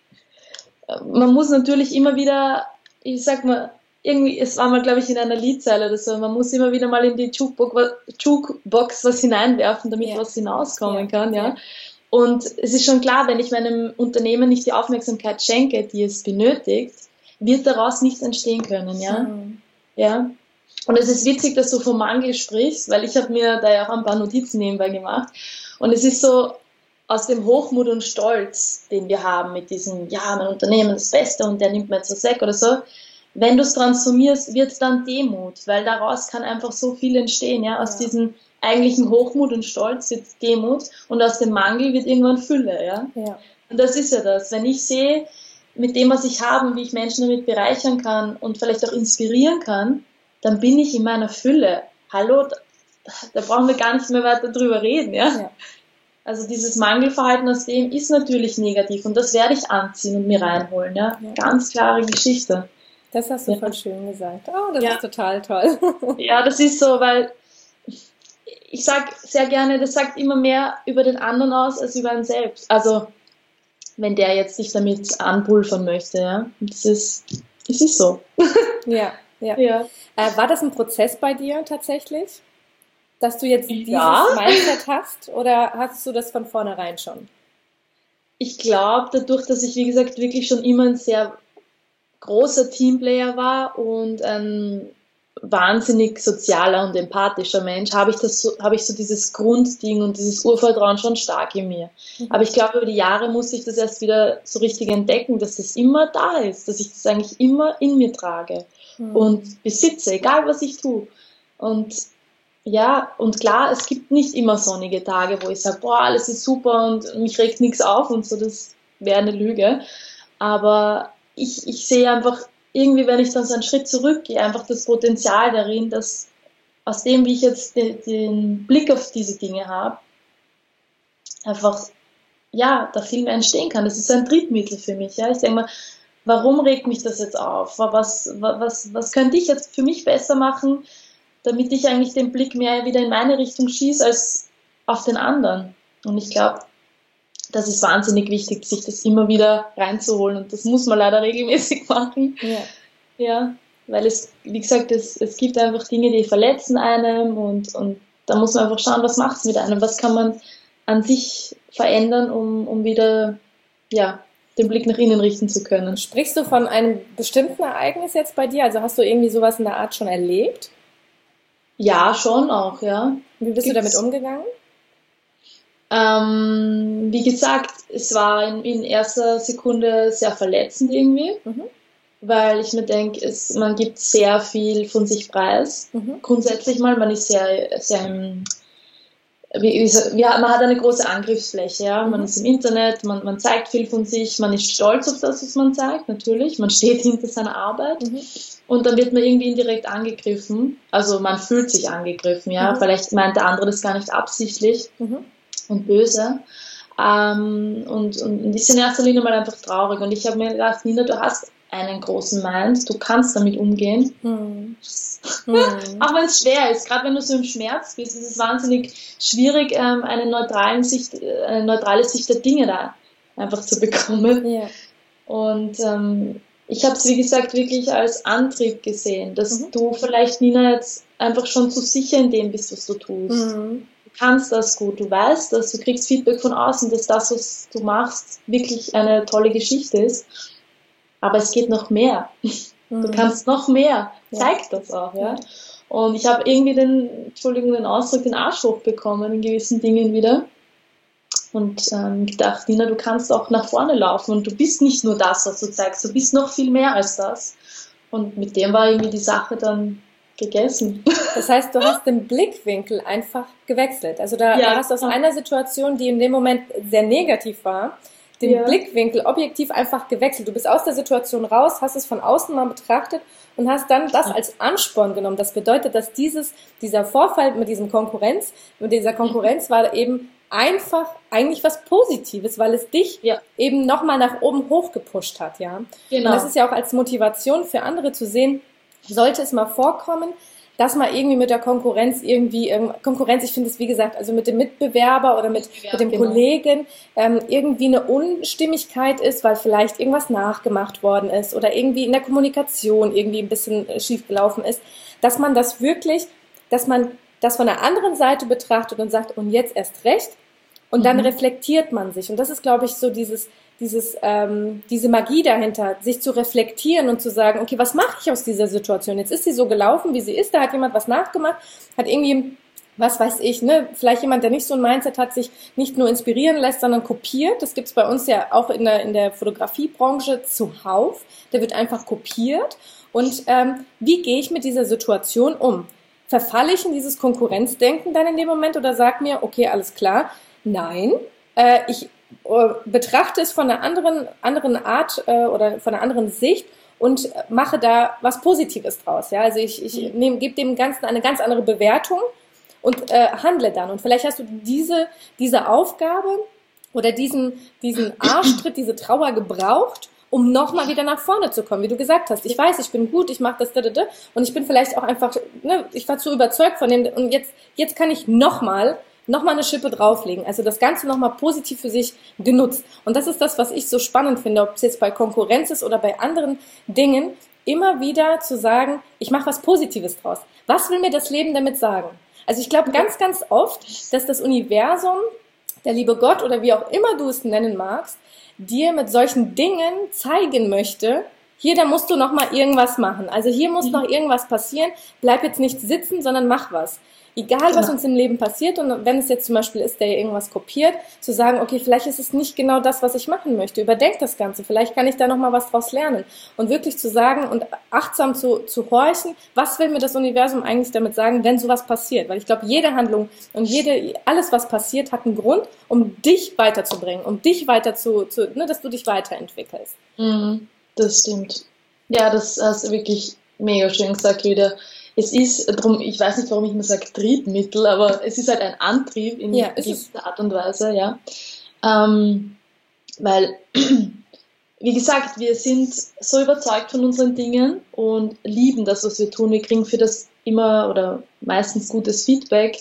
Speaker 2: man muss natürlich immer wieder, ich sag mal, irgendwie, es war mal, glaube ich, in einer Liedzeile oder so, man muss immer wieder mal in die Jukebox, Jukebox was hineinwerfen, damit
Speaker 1: Ja.
Speaker 2: was hinauskommen
Speaker 1: Ja.
Speaker 2: kann, ja.
Speaker 1: Ja.
Speaker 2: Und es ist schon klar, wenn ich meinem Unternehmen nicht die Aufmerksamkeit schenke, die es benötigt, wird daraus nichts entstehen können, ja.
Speaker 1: Mhm.
Speaker 2: Ja. Und es ist witzig, dass du vom Mangel sprichst, weil ich habe mir da ja auch ein paar Notizen nebenbei gemacht. Und es ist so, aus dem Hochmut und Stolz, den wir haben mit diesem, ja, mein Unternehmen ist das Beste und der nimmt mir jetzt was weg oder so, wenn du es transformierst, wird es dann Demut, weil daraus kann einfach so viel entstehen, ja, aus
Speaker 1: Ja.
Speaker 2: diesem eigentlichen Hochmut und Stolz wird Demut und aus dem Mangel wird irgendwann Fülle, ja.
Speaker 1: Ja.
Speaker 2: Und das ist ja das, wenn ich sehe, mit dem, was ich habe, wie ich Menschen damit bereichern kann und vielleicht auch inspirieren kann, dann bin ich in meiner Fülle. Hallo, da, da brauchen wir gar nicht mehr weiter drüber reden, ja.
Speaker 1: Ja.
Speaker 2: Also dieses Mangelverhalten aus dem ist natürlich negativ und das werde ich anziehen und mir reinholen, ja.
Speaker 1: Ja.
Speaker 2: Ganz klare Geschichte.
Speaker 1: Das hast du
Speaker 2: Ja.
Speaker 1: voll schön gesagt. Oh, das
Speaker 2: Ja.
Speaker 1: ist total toll.
Speaker 2: Ja, das ist so, weil ich sage sehr gerne, das sagt immer mehr über den anderen aus als über einen selbst. Also wenn der jetzt sich damit anpulvern möchte, ja. Das ist, das ist so.
Speaker 1: Ja, ja.
Speaker 2: Ja.
Speaker 1: Äh, war das ein Prozess bei dir tatsächlich? Dass du jetzt dieses
Speaker 2: Ja.
Speaker 1: Mindset hast oder hattest du das von vornherein schon?
Speaker 2: Ich glaube, dadurch, dass ich, wie gesagt, wirklich schon immer ein sehr großer Teamplayer war und ein wahnsinnig sozialer und empathischer Mensch, habe ich das so, habe ich so dieses Grundding und dieses Urvertrauen schon stark in mir.
Speaker 1: Mhm.
Speaker 2: Aber ich glaube, über die Jahre musste ich das erst wieder so richtig entdecken, dass das immer da ist, dass ich das eigentlich immer in mir trage
Speaker 1: Mhm.
Speaker 2: und besitze, egal was ich tue. Und ja, und klar, es gibt nicht immer sonnige Tage, wo ich sage, boah, alles ist super und mich regt nichts auf und so, das wäre eine Lüge. Aber ich, ich sehe einfach irgendwie, wenn ich dann so einen Schritt zurückgehe, einfach das Potenzial darin, dass aus dem, wie ich jetzt den, den Blick auf diese Dinge habe, einfach, ja, da viel mehr entstehen kann. Das ist ein Triebmittel für mich. Ja. Ich denke mal, warum regt mich das jetzt auf? Was, was, was könnte ich jetzt für mich besser machen, damit ich eigentlich den Blick mehr wieder in meine Richtung schieße als auf den anderen? Und ich glaube, das ist wahnsinnig wichtig, sich das immer wieder reinzuholen. Und das muss man leider regelmäßig machen.
Speaker 1: Ja.
Speaker 2: Ja, weil es, wie gesagt, es, es gibt einfach Dinge, die verletzen einem und, und da muss man einfach schauen, was macht es mit einem, was kann man an sich verändern, um, um wieder, ja, den Blick nach innen richten zu können.
Speaker 1: Sprichst du von einem bestimmten Ereignis jetzt bei dir? Also hast du irgendwie sowas in der Art schon erlebt?
Speaker 2: Ja, schon auch, ja.
Speaker 1: Wie bist
Speaker 2: Gibt's-
Speaker 1: du damit umgegangen?
Speaker 2: Ähm, wie gesagt, es war in, in erster Sekunde sehr verletzend irgendwie,
Speaker 1: Mhm.
Speaker 2: weil ich mir denke, es, man gibt sehr viel von sich preis.
Speaker 1: Mhm.
Speaker 2: Grundsätzlich mal, man ist sehr, sehr im, wie, wie, so- ja, man hat eine große Angriffsfläche, ja, man
Speaker 1: Mhm.
Speaker 2: ist im Internet, man, man zeigt viel von sich, man ist stolz auf das, was man zeigt, natürlich, man steht hinter seiner Arbeit
Speaker 1: Mhm.
Speaker 2: und dann wird man irgendwie indirekt angegriffen, also man fühlt sich angegriffen, ja,
Speaker 1: Mhm.
Speaker 2: vielleicht meint der andere das gar nicht absichtlich
Speaker 1: Mhm.
Speaker 2: und böse. Ähm, und, und ist in erster Linie mal einfach traurig. Und ich habe mir gedacht, Nina, du hast einen großen Mind, du kannst damit umgehen.
Speaker 1: Mhm. Mhm.
Speaker 2: Auch wenn es schwer ist, gerade wenn du so im Schmerz bist, ist es wahnsinnig schwierig, ähm, eine, neutralen Sicht, äh, eine neutrale Sicht der Dinge da einfach zu bekommen.
Speaker 1: Ja.
Speaker 2: Und ähm, ich habe es, wie gesagt, wirklich als Antrieb gesehen, dass
Speaker 1: Mhm.
Speaker 2: du vielleicht, Nina, jetzt einfach schon zu sicher in dem bist, was du tust.
Speaker 1: Mhm.
Speaker 2: Du kannst das gut, du weißt das, du kriegst Feedback von außen, dass das, was du machst, wirklich eine tolle Geschichte ist. Aber es geht noch mehr. Du
Speaker 1: Mhm.
Speaker 2: kannst noch mehr.
Speaker 1: Ja.
Speaker 2: Zeig das auch, ja.
Speaker 1: Ja.
Speaker 2: Und ich habe irgendwie den, Entschuldigung, den Ausdruck, den Arsch hochbekommen in gewissen Dingen wieder. Und ähm, gedacht, Nina, du kannst auch nach vorne laufen und du bist nicht nur das, was du zeigst, du bist noch viel mehr als das. Und mit dem war irgendwie die Sache dann gegessen.
Speaker 1: Das heißt, du hast den Blickwinkel einfach gewechselt. Also da, ja, da hast du aus einer Situation, die in dem Moment sehr negativ war, den ja. Blickwinkel objektiv einfach gewechselt. Du bist aus der Situation raus, hast es von außen mal betrachtet und hast dann das als Ansporn genommen. Das bedeutet, dass dieses, dieser Vorfall mit diesem Konkurrenz, mit dieser Konkurrenz war eben einfach eigentlich was Positives, weil es dich ja. eben nochmal nach oben hochgepusht hat, ja. Genau. Und das ist ja auch als Motivation für andere zu sehen, sollte es mal vorkommen, dass man irgendwie mit der Konkurrenz irgendwie, ähm, Konkurrenz, ich finde es wie gesagt, also mit dem Mitbewerber oder mit, ja, mit dem genau. Kollegen ähm, irgendwie eine Unstimmigkeit ist, weil vielleicht irgendwas nachgemacht worden ist oder irgendwie in der Kommunikation irgendwie ein bisschen äh, schief gelaufen ist, dass man das wirklich, dass man das von der anderen Seite betrachtet und sagt, und jetzt erst recht, und dann mhm. reflektiert man sich. Und das ist, glaube ich, so dieses, dieses, ähm, diese Magie dahinter, sich zu reflektieren und zu sagen, okay, was mache ich aus dieser Situation? Jetzt ist sie so gelaufen, wie sie ist, da hat jemand was nachgemacht, hat irgendwie, was weiß ich, ne, vielleicht jemand, der nicht so ein Mindset hat, sich nicht nur inspirieren lässt, sondern kopiert. Das gibt's bei uns ja auch in der, in der Fotografiebranche zuhauf. Der wird einfach kopiert. Und ähm, wie gehe ich mit dieser Situation um? Verfalle ich in dieses Konkurrenzdenken dann in dem Moment oder sag mir, okay, alles klar, nein, äh, ich äh, betrachte es von einer anderen, anderen Art äh, oder von einer anderen Sicht und mache da was Positives draus. Ja? Also ich, ich nehme, gebe dem Ganzen eine ganz andere Bewertung und äh, handle dann. Und vielleicht hast du diese, diese Aufgabe oder diesen, diesen Arschtritt, diese Trauer gebraucht, um nochmal wieder nach vorne zu kommen, wie du gesagt hast. Ich weiß, ich bin gut, ich mache das, da, da, da, und ich bin vielleicht auch einfach, ne, ich war zu überzeugt von dem, und jetzt, jetzt kann ich nochmal, nochmal eine Schippe drauflegen. Also das Ganze nochmal positiv für sich genutzt. Und das ist das, was ich so spannend finde, ob es jetzt bei Konkurrenz ist oder bei anderen Dingen, immer wieder zu sagen, ich mache was Positives draus. Was will mir das Leben damit sagen? Also ich glaube ganz, ganz oft, dass das Universum, der liebe Gott oder wie auch immer du es nennen magst, dir mit solchen Dingen zeigen möchte, hier, da musst du noch mal irgendwas machen. Also hier muss noch irgendwas passieren. Bleib jetzt nicht sitzen, sondern mach was. Egal, was uns im Leben passiert, und wenn es jetzt zum Beispiel ist, der irgendwas kopiert, zu sagen, okay, vielleicht ist es nicht genau das, was ich machen möchte. Überdenk das Ganze. Vielleicht kann ich da noch mal was draus lernen. Und wirklich zu sagen und achtsam zu, zu horchen, was will mir das Universum eigentlich damit sagen, wenn sowas passiert? Weil ich glaube, jede Handlung und jede, alles, was passiert, hat einen Grund, um dich weiterzubringen, um dich weiter zu, zu ne, dass du dich weiterentwickelst.
Speaker 2: Mhm, das stimmt. Ja, das hast du wirklich mega schön gesagt wieder. Es ist, drum, ich weiß nicht, warum ich immer sage Triebmittel, aber es ist halt ein Antrieb in
Speaker 1: ja,
Speaker 2: gewisser Art und Weise, ja. Ähm, weil, wie gesagt, wir sind so überzeugt von unseren Dingen und lieben das, was wir tun. Wir kriegen für das immer oder meistens gutes Feedback,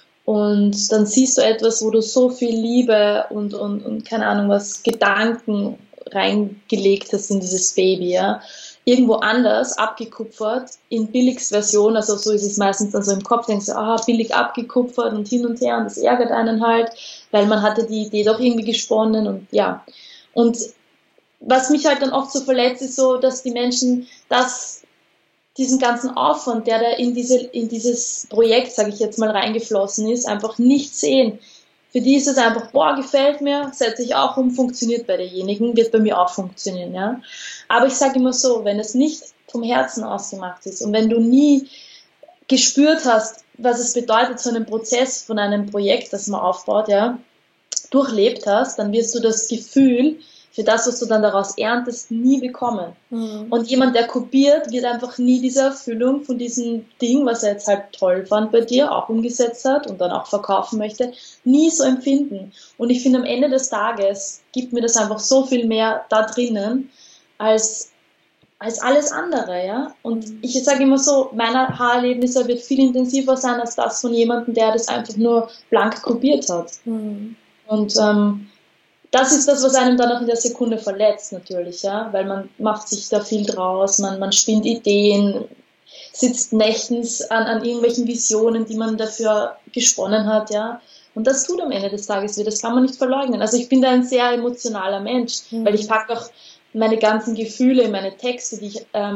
Speaker 2: und dann siehst du etwas, wo du so viel Liebe und, und, und keine Ahnung was, Gedanken reingelegt hast in dieses Baby, ja. Irgendwo anders abgekupfert, in Billigsversion, also so ist es meistens dann so im Kopf, denkst du, ah, billig abgekupfert und hin und her, und das ärgert einen halt, weil man hatte die Idee doch irgendwie gesponnen, und ja. Und was mich halt dann oft so verletzt, ist so, dass die Menschen das, diesen ganzen Aufwand, der da in diese, in dieses Projekt, sage ich jetzt mal, reingeflossen ist, einfach nicht sehen. Für die ist es einfach, boah, gefällt mir, setze ich auch um, funktioniert bei derjenigen, wird bei mir auch funktionieren, ja. Aber ich sage immer so, wenn es nicht vom Herzen ausgemacht ist und wenn du nie gespürt hast, was es bedeutet, so einen Prozess von einem Projekt, das man aufbaut, ja, durchlebt hast, dann wirst du das Gefühl für das, was du dann daraus erntest, nie bekommen. Mhm. Und jemand, der kopiert, wird einfach nie diese Erfüllung von diesem Ding, was er jetzt halt toll fand bei dir, auch umgesetzt hat und dann auch verkaufen möchte, nie so empfinden. Und ich finde, am Ende des Tages gibt mir das einfach so viel mehr da drinnen, als, als alles andere, ja. Und ich sage immer so, mein Haarerlebnis wird viel intensiver sein, als das von jemandem, der das einfach nur blank kopiert hat. Mhm. Und, ähm, das ist das, was einem dann auch in der Sekunde verletzt, natürlich, ja, weil man macht sich da viel draus, man, man spinnt Ideen, sitzt nächtens an, an irgendwelchen Visionen, die man dafür gesponnen hat, ja, und das tut am Ende des Tages weh, das kann man nicht verleugnen. Also ich bin da ein sehr emotionaler Mensch, mhm. weil ich packe auch meine ganzen Gefühle in meine Texte, die ich ähm,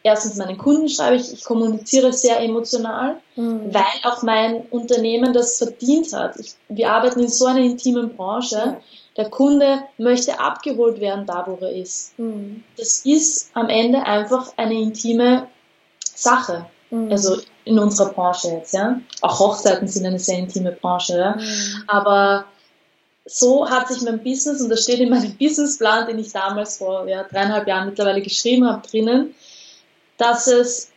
Speaker 2: erstens meinen Kunden schreibe ich, ich kommuniziere sehr emotional, mhm. weil auch mein Unternehmen das verdient hat. Ich, wir arbeiten in so einer intimen Branche. Ja. Der Kunde möchte abgeholt werden, da wo er ist. Mhm. Das ist am Ende einfach eine intime Sache. Mhm. Also in unserer Branche jetzt, ja. Auch Hochzeiten sind eine sehr intime Branche, ja. Mhm. Aber so hat sich mein Business, und das steht in meinem Businessplan, den ich damals vor ja, dreieinhalb Jahren mittlerweile geschrieben habe, drinnen, dass es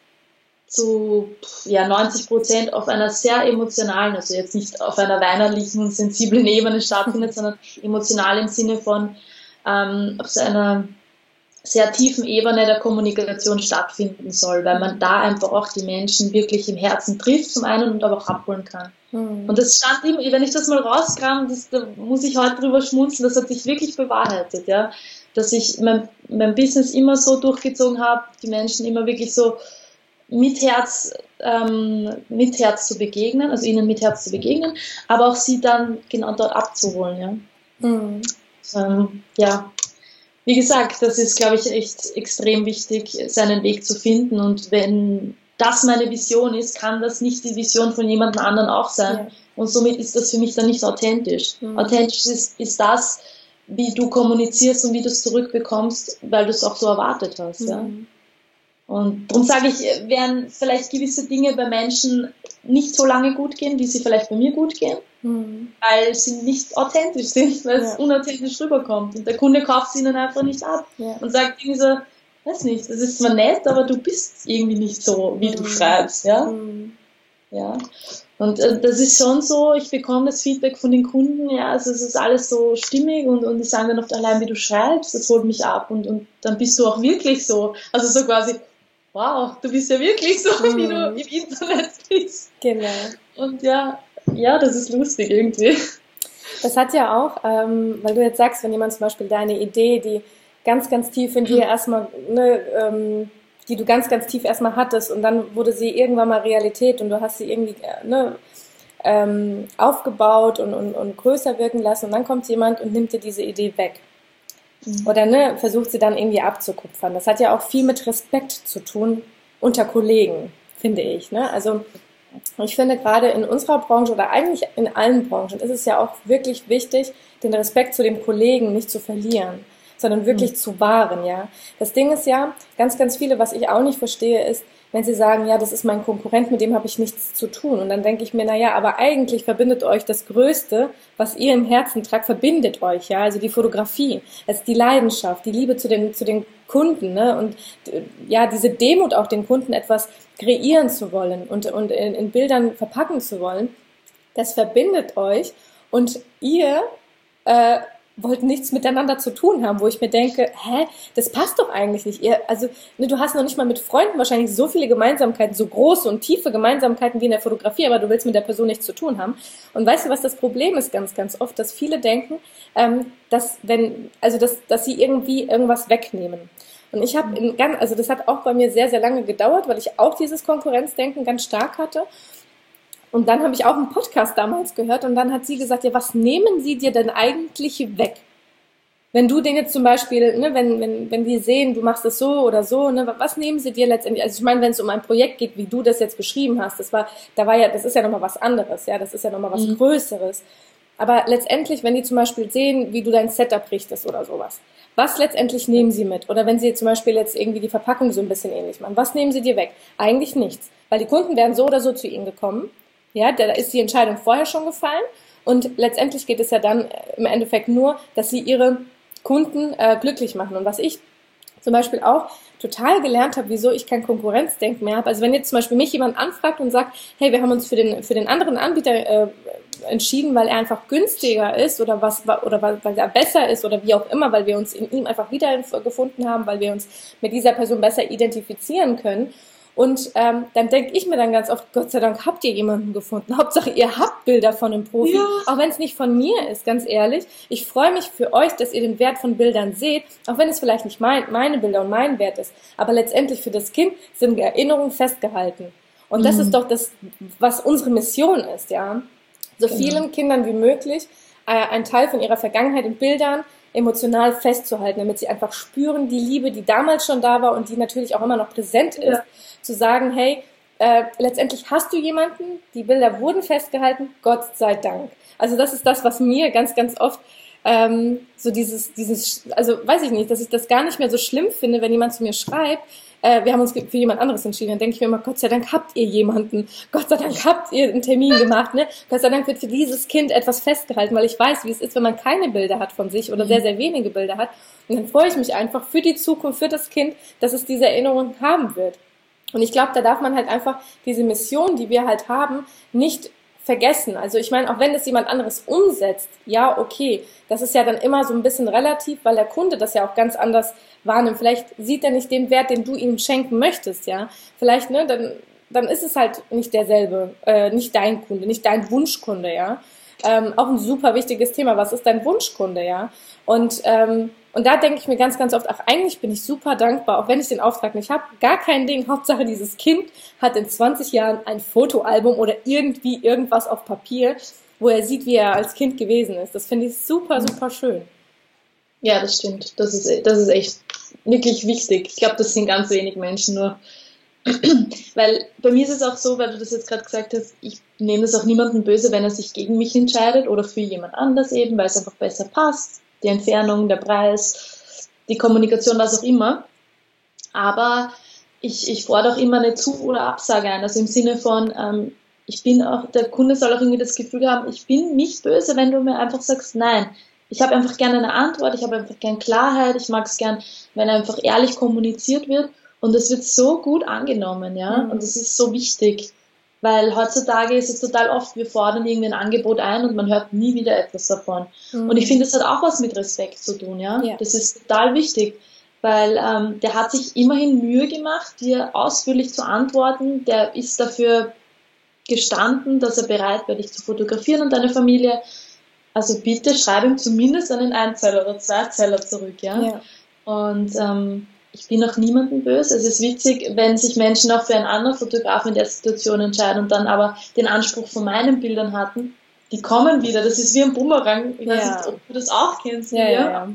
Speaker 2: zu ja, neunzig Prozent auf einer sehr emotionalen, also jetzt nicht auf einer weinerlichen, sensiblen Ebene stattfindet, sondern emotional im Sinne von ähm, auf so einer sehr tiefen Ebene der Kommunikation stattfinden soll, weil man da einfach auch die Menschen wirklich im Herzen trifft zum einen und aber auch abholen kann. Mhm. Und das stand immer, wenn ich das mal rauskam, das, da muss ich heute drüber schmunzeln, das hat sich wirklich bewahrheitet, ja, dass ich mein, mein Business immer so durchgezogen habe, die Menschen immer wirklich so mit Herz, ähm, mit Herz zu begegnen, also ihnen mit Herz zu begegnen, aber auch sie dann genau dort abzuholen, ja. Mhm. Ähm, ja. Wie gesagt, das ist, glaube ich, echt extrem wichtig, seinen Weg zu finden. Und wenn das meine Vision ist, kann das nicht die Vision von jemand anderen auch sein. Ja. Und somit ist das für mich dann nicht authentisch. Mhm. Authentisch ist, ist das, wie du kommunizierst und wie du es zurückbekommst, weil du es auch so erwartet hast. Mhm. Ja. Und darum sage ich, werden vielleicht gewisse Dinge bei Menschen nicht so lange gut gehen, wie sie vielleicht bei mir gut gehen. Mhm. Weil sie nicht authentisch sind, weil es ja. unauthentisch rüberkommt. Und der Kunde kauft sie ihnen einfach nicht ab ja. und sagt irgendwie so, weiß nicht, das ist zwar nett, aber du bist irgendwie nicht so, wie mhm. du schreibst. Ja? Mhm. Ja. Und äh, das ist schon so, ich bekomme das Feedback von den Kunden, ja, also es ist alles so stimmig und, und die sagen dann oft allein, wie du schreibst, das holt mich ab und, und dann bist du auch wirklich so, also so quasi, wow, du bist ja wirklich so, mhm. wie du im Internet bist. Genau. Und ja, ja, das ist lustig irgendwie.
Speaker 1: Das hat ja auch, ähm, weil du jetzt sagst, wenn jemand zum Beispiel deine Idee, die ganz, ganz tief in dir erstmal, ne, ähm, die du ganz, ganz tief erstmal hattest und dann wurde sie irgendwann mal Realität und du hast sie irgendwie ne, ähm, aufgebaut und, und, und größer wirken lassen und dann kommt jemand und nimmt dir diese Idee weg. Mhm. Oder ne, versucht sie dann irgendwie abzukupfern. Das hat ja auch viel mit Respekt zu tun unter Kollegen, finde ich. Ne? Also ich finde gerade in unserer Branche oder eigentlich in allen Branchen ist es ja auch wirklich wichtig, den Respekt zu dem Kollegen nicht zu verlieren, sondern wirklich mhm. zu wahren, ja. Das Ding ist ja, ganz, ganz viele, was ich auch nicht verstehe, ist, wenn sie sagen, ja, das ist mein Konkurrent, mit dem habe ich nichts zu tun. Und dann denke ich mir, na ja, aber eigentlich verbindet euch das Größte, was ihr im Herzen tragt, verbindet euch, ja. Also die Fotografie, also die Leidenschaft, die Liebe zu den, zu den Kunden, ne, und ja, diese Demut auch den Kunden etwas kreieren zu wollen und, und in, in Bildern verpacken zu wollen, das verbindet euch und ihr äh, wollt nichts miteinander zu tun haben, wo ich mir denke, hä, das passt doch eigentlich nicht. Ihr, also ne, du hast noch nicht mal mit Freunden wahrscheinlich so viele Gemeinsamkeiten, so große und tiefe Gemeinsamkeiten wie in der Fotografie, aber du willst mit der Person nichts zu tun haben. Und weißt du, was das Problem ist ganz, ganz oft, dass viele denken, ähm, dass wenn, also dass, dass sie irgendwie irgendwas wegnehmen. Und ich habe, in ganz, also das hat auch bei mir sehr, sehr lange gedauert, weil ich auch dieses Konkurrenzdenken ganz stark hatte. Und dann habe ich auch einen Podcast damals gehört und dann hat sie gesagt, ja, was nehmen sie dir denn eigentlich weg? Wenn du den jetzt zum Beispiel, ne, wenn, wenn, wenn die sehen, du machst das so oder so, ne, was nehmen sie dir letztendlich? Also ich meine, wenn es um ein Projekt geht, wie du das jetzt beschrieben hast, das war, da war ja, das ist ja nochmal was anderes, ja, das ist ja nochmal was mhm. Größeres. Aber letztendlich, wenn die zum Beispiel sehen, wie du dein Setup richtest oder sowas, was letztendlich nehmen sie mit? Oder wenn sie zum Beispiel jetzt irgendwie die Verpackung so ein bisschen ähnlich machen, was nehmen sie dir weg? Eigentlich nichts. Weil die Kunden wären so oder so zu ihnen gekommen. Ja, da ist die Entscheidung vorher schon gefallen. Und letztendlich geht es ja dann im Endeffekt nur, dass sie ihre Kunden äh, glücklich machen. Und was ich zum Beispiel auch total gelernt habe, wieso ich kein Konkurrenzdenken mehr habe. Also wenn jetzt zum Beispiel mich jemand anfragt und sagt, hey, wir haben uns für den für den anderen Anbieter äh, entschieden, weil er einfach günstiger ist oder was oder weil, weil er besser ist oder wie auch immer, weil wir uns in ihm einfach wiedergefunden haben, weil wir uns mit dieser Person besser identifizieren können. Und ähm, dann denke ich mir dann ganz oft, Gott sei Dank habt ihr jemanden gefunden. Hauptsache, ihr habt Bilder von einem Profi, ja. Auch wenn es nicht von mir ist, ganz ehrlich. Ich freue mich für euch, dass ihr den Wert von Bildern seht, auch wenn es vielleicht nicht mein, meine Bilder und mein Wert ist. Aber letztendlich für das Kind sind Erinnerungen festgehalten. Und mhm. das ist doch das, was unsere Mission ist, ja. So vielen mhm. Kindern wie möglich äh, einen Teil von ihrer Vergangenheit in Bildern emotional festzuhalten, damit sie einfach spüren, die Liebe, die damals schon da war und die natürlich auch immer noch präsent ist, ja. zu sagen, hey, äh, letztendlich hast du jemanden, die Bilder wurden festgehalten, Gott sei Dank. Also das ist das, was mir ganz, ganz oft ähm, so dieses, dieses, also weiß ich nicht, dass ich das gar nicht mehr so schlimm finde, wenn jemand zu mir schreibt, äh, wir haben uns für jemand anderes entschieden, dann denke ich mir immer, Gott sei Dank habt ihr jemanden, Gott sei Dank habt ihr einen Termin gemacht, ne? Gott sei Dank wird für dieses Kind etwas festgehalten, weil ich weiß, wie es ist, wenn man keine Bilder hat von sich oder sehr, sehr wenige Bilder hat. Und dann freue ich mich einfach für die Zukunft, für das Kind, dass es diese Erinnerung haben wird. Und ich glaube, da darf man halt einfach diese Mission, die wir halt haben, nicht vergessen. Also ich meine, auch wenn das jemand anderes umsetzt, ja, okay, das ist ja dann immer so ein bisschen relativ, weil der Kunde das ja auch ganz anders wahrnimmt. Vielleicht sieht er nicht den Wert, den du ihm schenken möchtest, ja. Vielleicht, ne, dann, dann ist es halt nicht derselbe, äh, nicht dein Kunde, nicht dein Wunschkunde, ja. Ähm, auch ein super wichtiges Thema. Was ist dein Wunschkunde, ja? Und ähm, und da denke ich mir ganz, ganz oft, ach, eigentlich bin ich super dankbar, auch wenn ich den Auftrag nicht habe. Gar kein Ding. Hauptsache, dieses Kind hat in zwanzig Jahren ein Fotoalbum oder irgendwie irgendwas auf Papier, wo er sieht, wie er als Kind gewesen ist. Das finde ich super, super schön.
Speaker 2: Ja, das stimmt. Das ist, das ist echt wirklich wichtig. Ich glaube, das sind ganz wenig Menschen nur. Weil bei mir ist es auch so, weil du das jetzt gerade gesagt hast, ich nehme das auch niemandem böse, wenn er sich gegen mich entscheidet oder für jemand anders eben, weil es einfach besser passt. Die Entfernung, der Preis, die Kommunikation, was auch immer. Aber ich, ich fordere auch immer eine Zu- oder Absage ein. Also im Sinne von, ähm, ich bin auch, der Kunde soll auch irgendwie das Gefühl haben, ich bin nicht böse, wenn du mir einfach sagst, nein. Ich habe einfach gerne eine Antwort, ich habe einfach gerne Klarheit, ich mag es gern, wenn einfach ehrlich kommuniziert wird. Und es wird so gut angenommen, ja. Mhm. Und das ist so wichtig. Weil heutzutage ist es total oft, wir fordern irgendwie ein Angebot ein und man hört nie wieder etwas davon. Mhm. Und ich finde, das hat auch was mit Respekt zu tun, ja. ja. Das ist total wichtig, weil ähm, der hat sich immerhin Mühe gemacht, dir ausführlich zu antworten. Der ist dafür gestanden, dass er bereit war, dich zu fotografieren und deine Familie. Also bitte schreib ihm zumindest einen Einzeiler oder Zweizeiler zurück, ja. ja. Und ähm, ich bin auch niemandem böse. Es ist witzig, wenn sich Menschen auch für einen anderen Fotografen in der Situation entscheiden und dann aber den Anspruch von meinen Bildern hatten, die kommen wieder. Das ist wie ein Bumerang. Ich weiß ja. nicht, ob du das auch kennst.
Speaker 1: Ja, ja, ja.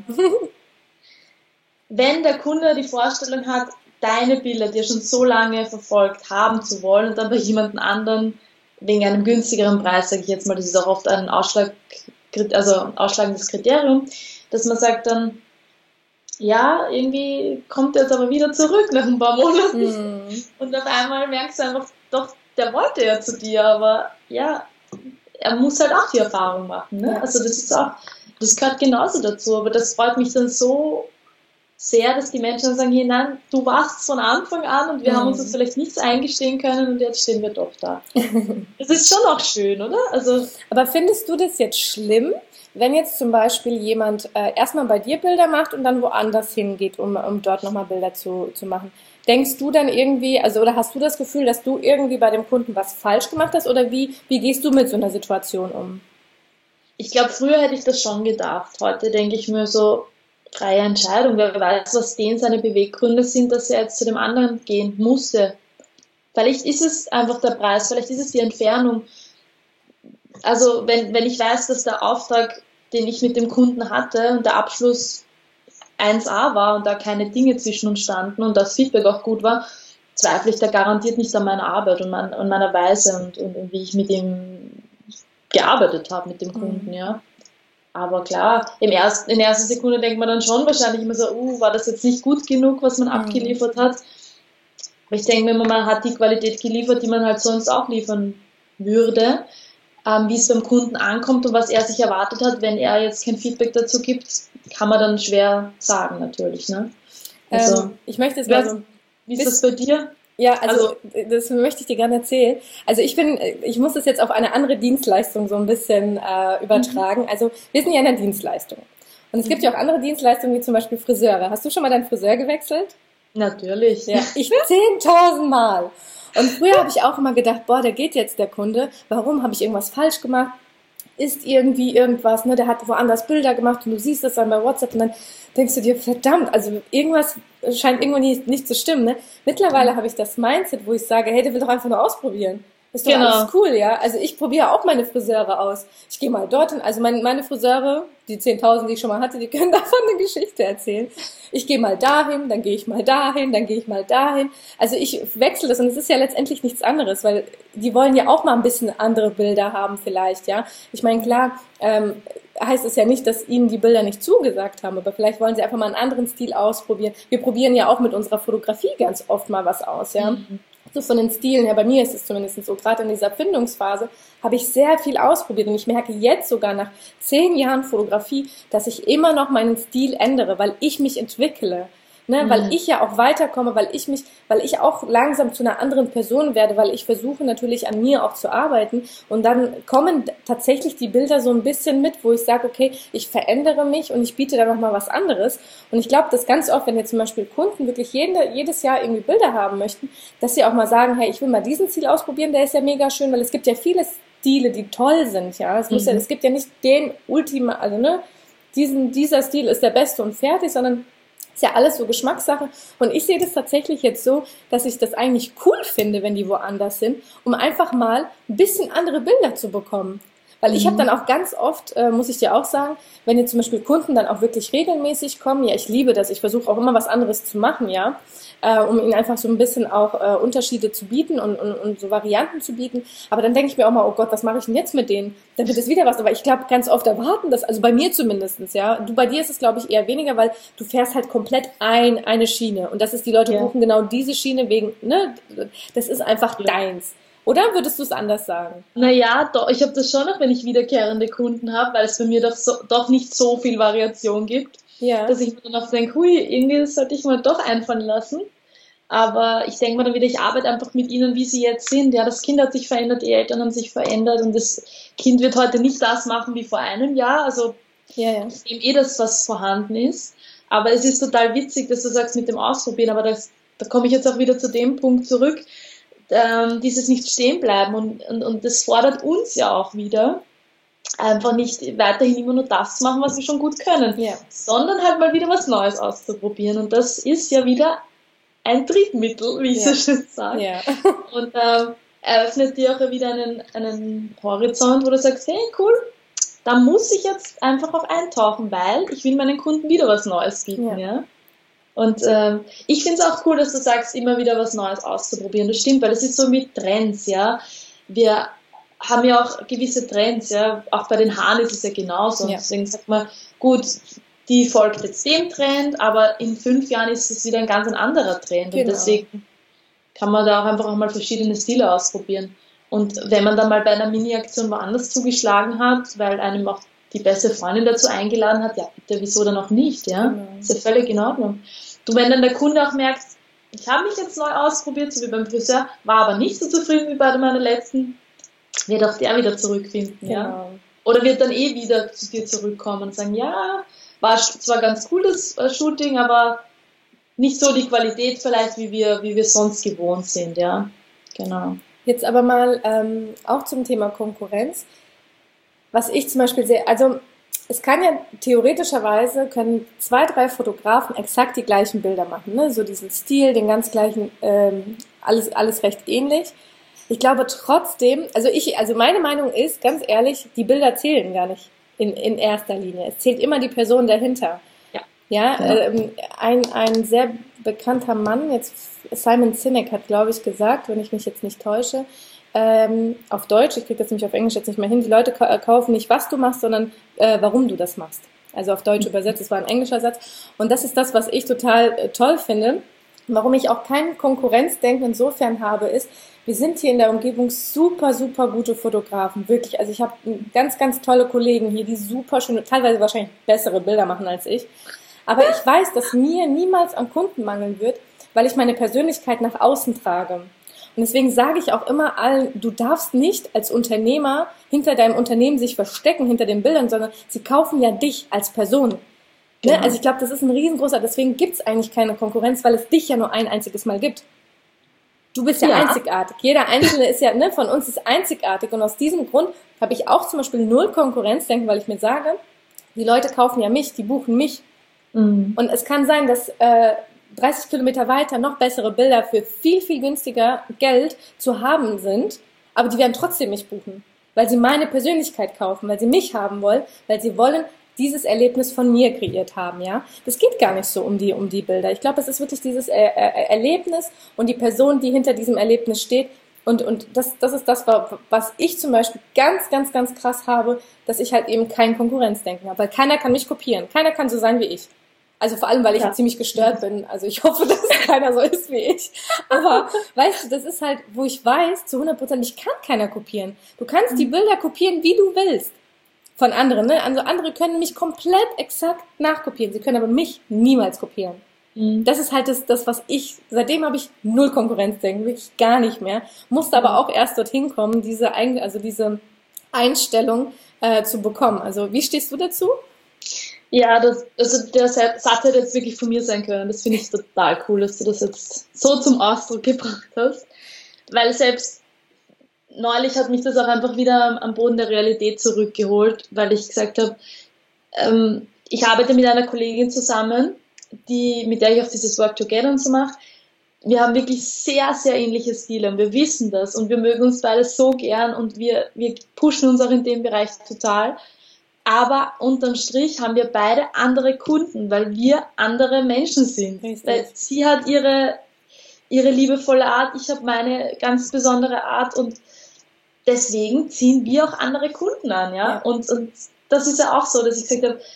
Speaker 2: Wenn der Kunde die Vorstellung hat, deine Bilder, die er schon so lange verfolgt, haben zu wollen und dann bei jemandem anderen wegen einem günstigeren Preis, sage ich jetzt mal, das ist auch oft ein Ausschlag, also ausschlagendes Kriterium, dass man sagt dann, ja, irgendwie kommt er jetzt aber wieder zurück nach ein paar Monaten. Mm. Und auf einmal merkst du einfach, doch, der wollte ja zu dir, aber ja, er muss halt auch die Erfahrung machen. Ne? Also das ist auch, das gehört genauso dazu, aber das freut mich dann so sehr, dass die Menschen dann sagen, hey, nein, du warst von Anfang an und wir mm. haben uns das vielleicht nichts eingestehen können und jetzt stehen wir doch da. Das ist schon auch schön, oder? Also,
Speaker 1: aber findest du das jetzt schlimm, wenn jetzt zum Beispiel jemand äh, erstmal bei dir Bilder macht und dann woanders hingeht, um, um dort nochmal Bilder zu, zu machen? Denkst du dann irgendwie, also oder hast du das Gefühl, dass du irgendwie bei dem Kunden was falsch gemacht hast oder wie, wie gehst du mit so einer Situation um?
Speaker 2: Ich glaube, früher hätte ich das schon gedacht. Heute denke ich mir so, freie Entscheidung. Wer weiß, was denen seine Beweggründe sind, dass er jetzt zu dem anderen gehen musste. Vielleicht ist es einfach der Preis, vielleicht ist es die Entfernung. Also wenn, wenn ich weiß, dass der Auftrag, den ich mit dem Kunden hatte und der Abschluss eins a war und da keine Dinge zwischen uns standen und das Feedback auch gut war, zweifle ich da garantiert nicht an meiner Arbeit und, mein, und meiner Weise und, und, und wie ich mit ihm gearbeitet habe, mit dem Kunden, ja. Aber klar, im ersten, in der ersten Sekunde denkt man dann schon wahrscheinlich immer so, uh, war das jetzt nicht gut genug, was man abgeliefert hat. Aber ich denke mir immer, man hat die Qualität geliefert, die man halt sonst auch liefern würde. Ähm, wie es beim Kunden ankommt und was er sich erwartet hat, wenn er jetzt kein Feedback dazu gibt, kann man dann schwer sagen natürlich. Ne?
Speaker 1: Also, ähm, ich möchte es mal so.
Speaker 2: Wie ist das bei dir?
Speaker 1: Ja, also, also das möchte ich dir gerne erzählen. Also ich bin, ich muss das jetzt auf eine andere Dienstleistung so ein bisschen äh, übertragen. Mhm. Also wir sind ja in der Dienstleistung. Und es gibt ja auch andere Dienstleistungen, wie zum Beispiel Friseure. Hast du schon mal deinen Friseur gewechselt?
Speaker 2: Natürlich.
Speaker 1: Ja, ich zehntausend Mal. Und früher habe ich auch immer gedacht, boah, der geht jetzt, der Kunde. Warum? Habe ich irgendwas falsch gemacht? Ist irgendwie irgendwas, ne? Der hat woanders Bilder gemacht und du siehst das dann bei WhatsApp und dann denkst du dir, verdammt, also irgendwas scheint irgendwo nicht, nicht zu stimmen, ne? Mittlerweile habe ich das Mindset, wo ich sage, hey, der will doch einfach nur ausprobieren. Ist doch
Speaker 2: Genau.
Speaker 1: alles cool, ja. Also ich probiere auch meine Friseure aus. Ich gehe mal dorthin, also meine, meine Friseure, die zehntausend, die ich schon mal hatte, die können davon eine Geschichte erzählen. Ich gehe mal dahin, dann gehe ich mal dahin, dann gehe ich mal dahin. Also ich wechsle das und es ist ja letztendlich nichts anderes, weil die wollen ja auch mal ein bisschen andere Bilder haben vielleicht, ja. Ich meine, klar, ähm, heißt es ja nicht, dass ihnen die Bilder nicht zugesagt haben, aber vielleicht wollen sie einfach mal einen anderen Stil ausprobieren. Wir probieren ja auch mit unserer Fotografie ganz oft mal was aus, ja. Mhm. So von den Stilen her, bei mir ist es zumindest so, gerade in dieser Findungsphase habe ich sehr viel ausprobiert und ich merke jetzt sogar nach zehn Jahren Fotografie, dass ich immer noch meinen Stil ändere, weil ich mich entwickle. Ne, mhm. Weil ich ja auch weiterkomme, weil ich mich, weil ich auch langsam zu einer anderen Person werde, weil ich versuche natürlich an mir auch zu arbeiten und dann kommen tatsächlich die Bilder so ein bisschen mit, wo ich sage, okay, ich verändere mich und ich biete da nochmal was anderes und ich glaube, dass ganz oft, wenn jetzt zum Beispiel Kunden wirklich jede, jedes Jahr irgendwie Bilder haben möchten, dass sie auch mal sagen, hey, ich will mal diesen Stil ausprobieren, der ist ja mega schön, weil es gibt ja viele Stile, die toll sind, ja, es muss mhm. ja, es gibt ja nicht den Ultima, also ne, diesen, dieser Stil ist der beste und fertig, sondern ist ja alles so Geschmackssache und ich sehe das tatsächlich jetzt so, dass ich das eigentlich cool finde, wenn die woanders sind, um einfach mal ein bisschen andere Bilder zu bekommen. Weil ich habe dann auch ganz oft, äh, muss ich dir auch sagen, wenn jetzt zum Beispiel Kunden dann auch wirklich regelmäßig kommen, ja, ich liebe das, ich versuche auch immer was anderes zu machen, ja, äh, um ihnen einfach so ein bisschen auch äh, Unterschiede zu bieten und, und, und so Varianten zu bieten. Aber dann denke ich mir auch mal, oh Gott, was mache ich denn jetzt mit denen? Dann wird es wieder was. Aber ich glaube, ganz oft erwarten das, also bei mir zumindestens, ja. Du, bei dir ist es, glaube ich, eher weniger, weil du fährst halt komplett ein, eine Schiene. Und das ist, die Leute ja. buchen genau diese Schiene wegen, ne, das ist einfach ja. deins. Oder würdest du es anders sagen?
Speaker 2: Naja, doch, ich habe das schon noch, wenn ich wiederkehrende Kunden habe, weil es bei mir doch, so, doch nicht so viel Variation gibt, ja. dass ich mir dann auch denke, hui, irgendwie sollte ich mal doch einfallen lassen. Aber ich denke mir dann wieder, ich arbeite einfach mit ihnen, wie sie jetzt sind. Ja, das Kind hat sich verändert, die Eltern haben sich verändert und das Kind wird heute nicht das machen wie vor einem Jahr. Also ja, ja. ich nehme eh das, was vorhanden ist. Aber es ist total witzig, dass du sagst mit dem Ausprobieren, aber das, da komme ich jetzt auch wieder zu dem Punkt zurück, Ähm, dieses nicht stehen bleiben und, und, und das fordert uns ja auch wieder, einfach nicht weiterhin immer nur das zu machen, was wir schon gut können, yeah. sondern halt mal wieder was Neues auszuprobieren und das ist ja wieder ein Triebmittel, wie ich yeah. so schön sage yeah. und ähm, eröffnet dir auch wieder einen, einen Horizont, wo du sagst, hey cool, da muss ich jetzt einfach auch eintauchen, weil ich will meinen Kunden wieder was Neues bieten, yeah. ja. Und ähm, ich finde es auch cool, dass du sagst, immer wieder was Neues auszuprobieren. Das stimmt, weil es ist so mit Trends, ja. Wir haben ja auch gewisse Trends, ja. Auch bei den Haaren ist es ja genauso. Ja. Und deswegen sagt man, gut, die folgt jetzt dem Trend, aber in fünf Jahren ist es wieder ein ganz ein anderer Trend. Genau. Und deswegen kann man da auch einfach auch mal verschiedene Stile ausprobieren. Und wenn man dann mal bei einer Mini-Aktion woanders zugeschlagen hat, weil einem auch die beste Freundin dazu eingeladen hat, ja bitte, wieso dann auch nicht, ja? Genau. Ist ja völlig in Ordnung. Du, wenn dann der Kunde auch merkt, ich habe mich jetzt neu ausprobiert, so wie beim Friseur, war aber nicht so zufrieden wie bei meiner letzten, wird auch der wieder zurückfinden, genau. ja? Oder wird dann eh wieder zu dir zurückkommen und sagen, ja, war zwar ganz cool das Shooting, aber nicht so die Qualität vielleicht, wie wir, wie wir sonst gewohnt sind, ja? Genau.
Speaker 1: Jetzt aber mal ähm, auch zum Thema Konkurrenz. Was ich zum Beispiel sehe, also es kann ja theoretischerweise, können zwei, drei Fotografen exakt die gleichen Bilder machen, ne? So diesen Stil, den ganz gleichen, ähm, alles, alles recht ähnlich. Ich glaube trotzdem, also ich, also meine Meinung ist, ganz ehrlich, die Bilder zählen gar nicht in, in erster Linie. Es zählt immer die Person dahinter. Ja. Ja, ja. Ähm, ein, ein sehr bekannter Mann, jetzt Simon Sinek hat, glaube ich, gesagt, wenn ich mich jetzt nicht täusche, Ähm, auf Deutsch, ich kriege das nämlich auf Englisch jetzt nicht mehr hin, die Leute ka- kaufen nicht, was du machst, sondern äh, warum du das machst. Also auf Deutsch übersetzt, es war ein englischer Satz. Und das ist das, was ich total äh, toll finde. Warum ich auch kein Konkurrenzdenken insofern habe, ist, wir sind hier in der Umgebung super, super gute Fotografen, wirklich. Also ich habe ganz, ganz tolle Kollegen hier, die super schöne, teilweise wahrscheinlich bessere Bilder machen als ich. Aber ich weiß, dass mir niemals an Kunden mangeln wird, weil ich meine Persönlichkeit nach außen trage. Und deswegen sage ich auch immer allen, du darfst nicht als Unternehmer hinter deinem Unternehmen sich verstecken, hinter den Bildern, sondern sie kaufen ja dich als Person. Genau. Ne? Also ich glaube, das ist ein riesengroßer, deswegen gibt es eigentlich keine Konkurrenz, weil es dich ja nur ein einziges Mal gibt. Du bist ja, ja einzigartig. Jeder Einzelne ist ja, ne, von uns ist einzigartig. Und aus diesem Grund habe ich auch zum Beispiel null Konkurrenzdenken, weil ich mir sage, die Leute kaufen ja mich, die buchen mich. Mhm. Und es kann sein, dass äh, dreißig Kilometer weiter noch bessere Bilder für viel, viel günstiger Geld zu haben sind. aber die werden trotzdem mich buchen, weil sie meine Persönlichkeit kaufen, weil sie mich haben wollen, weil sie wollen dieses Erlebnis von mir kreiert haben, ja. Das geht gar nicht so um die, um die Bilder. Ich glaube, es ist wirklich dieses er- er- Erlebnis und die Person, die hinter diesem Erlebnis steht. Und, und das, das ist das, was ich zum Beispiel ganz, ganz, ganz krass habe, dass ich halt eben kein Konkurrenzdenken habe, weil keiner kann mich kopieren. Keiner kann so sein wie ich. Also vor allem, weil ich ja. ziemlich gestört bin. Also ich hoffe, dass keiner so ist wie ich. Aber weißt du, das ist halt, wo ich weiß, zu hundert Prozent, ich kann keiner kopieren. Du kannst mhm. die Bilder kopieren, wie du willst. Von anderen, ne? Also andere können mich komplett exakt nachkopieren. Sie können aber mich niemals kopieren. Mhm. Das ist halt das, das, was ich, seitdem habe ich null Konkurrenzdenken, wirklich gar nicht mehr. Musste aber auch erst dorthin kommen, diese, also diese Einstellung äh, zu bekommen. Also wie stehst du dazu?
Speaker 2: Ja, das, also der Satz hätte jetzt wirklich von mir sein können. Das finde ich total cool, dass du das jetzt so zum Ausdruck gebracht hast. Weil selbst neulich hat mich das auch einfach wieder am Boden der Realität zurückgeholt, weil ich gesagt habe, ähm, ich arbeite mit einer Kollegin zusammen, die, mit der ich auch dieses Work Together und so mache. Wir haben wirklich sehr, sehr ähnliche Stile und wir wissen das und wir mögen uns beide so gern und wir, wir pushen uns auch in dem Bereich total. Aber unterm Strich haben wir beide andere Kunden, weil wir andere Menschen sind. Weil sie hat ihre, ihre liebevolle Art, ich habe meine ganz besondere Art und deswegen ziehen wir auch andere Kunden an, ja. ja. Und, und das ist ja auch so, dass ich gesagt habe,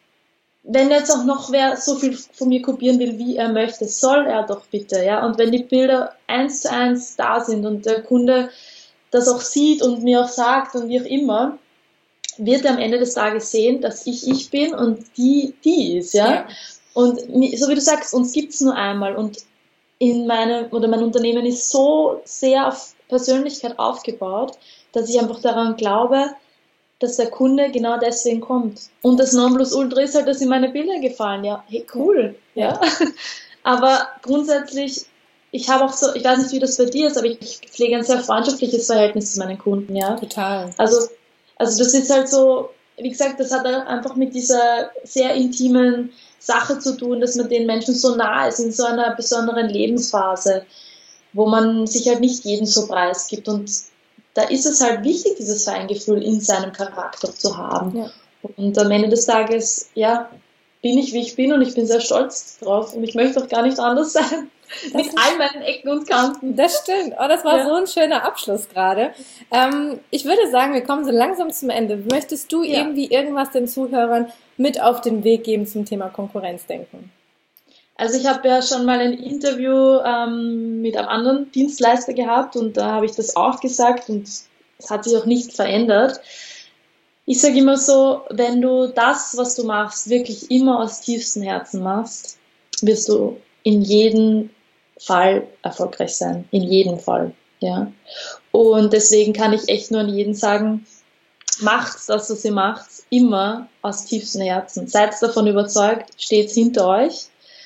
Speaker 2: wenn jetzt auch noch wer so viel von mir kopieren will, wie er möchte, soll er doch bitte, ja. Und wenn die Bilder eins zu eins da sind und der Kunde das auch sieht und mir auch sagt und wie auch immer, wird er am Ende des Tages sehen, dass ich ich bin und die die ist, ja. ja. Und so wie du sagst, uns gibt's nur einmal und in meinem oder mein Unternehmen ist so sehr auf Persönlichkeit aufgebaut, dass ich einfach daran glaube, dass der Kunde genau deswegen kommt. Und das Nonplusultra ist halt, dass ihm meine Bilder gefallen. Ja, hey, cool. Ja. ja. Aber grundsätzlich, ich habe auch so, ich weiß nicht, wie das bei dir ist, aber ich pflege ein sehr freundschaftliches Verhältnis zu meinen Kunden, ja.
Speaker 1: Total.
Speaker 2: Also, also das ist halt so, wie gesagt, das hat einfach mit dieser sehr intimen Sache zu tun, dass man den Menschen so nah ist in so einer besonderen Lebensphase, wo man sich halt nicht jeden so preisgibt. Und da ist es halt wichtig, dieses Feingefühl in seinem Charakter zu haben. Ja. Und am Ende des Tages, ja, bin ich, wie ich bin und ich bin sehr stolz drauf und ich möchte auch gar nicht anders sein. Das mit all meinen Ecken und Kanten.
Speaker 1: Das stimmt. Oh, das war ja. so ein schöner Abschluss gerade. Ähm, ich würde sagen, wir kommen so langsam zum Ende. Möchtest du ja. irgendwie irgendwas den Zuhörern mit auf den Weg geben zum Thema Konkurrenzdenken?
Speaker 2: Also ich habe ja schon mal ein Interview ähm, mit einem anderen Dienstleister gehabt und da habe ich das auch gesagt und es hat sich auch nicht verändert. Ich sage immer so, wenn du das, was du machst, wirklich immer aus tiefstem Herzen machst, wirst du in jedem Fall erfolgreich sein. In jedem Fall. Ja. Und deswegen kann ich echt nur an jeden sagen, macht das, was ihr macht, immer aus tiefstem Herzen. Seid davon überzeugt, steht hinter euch.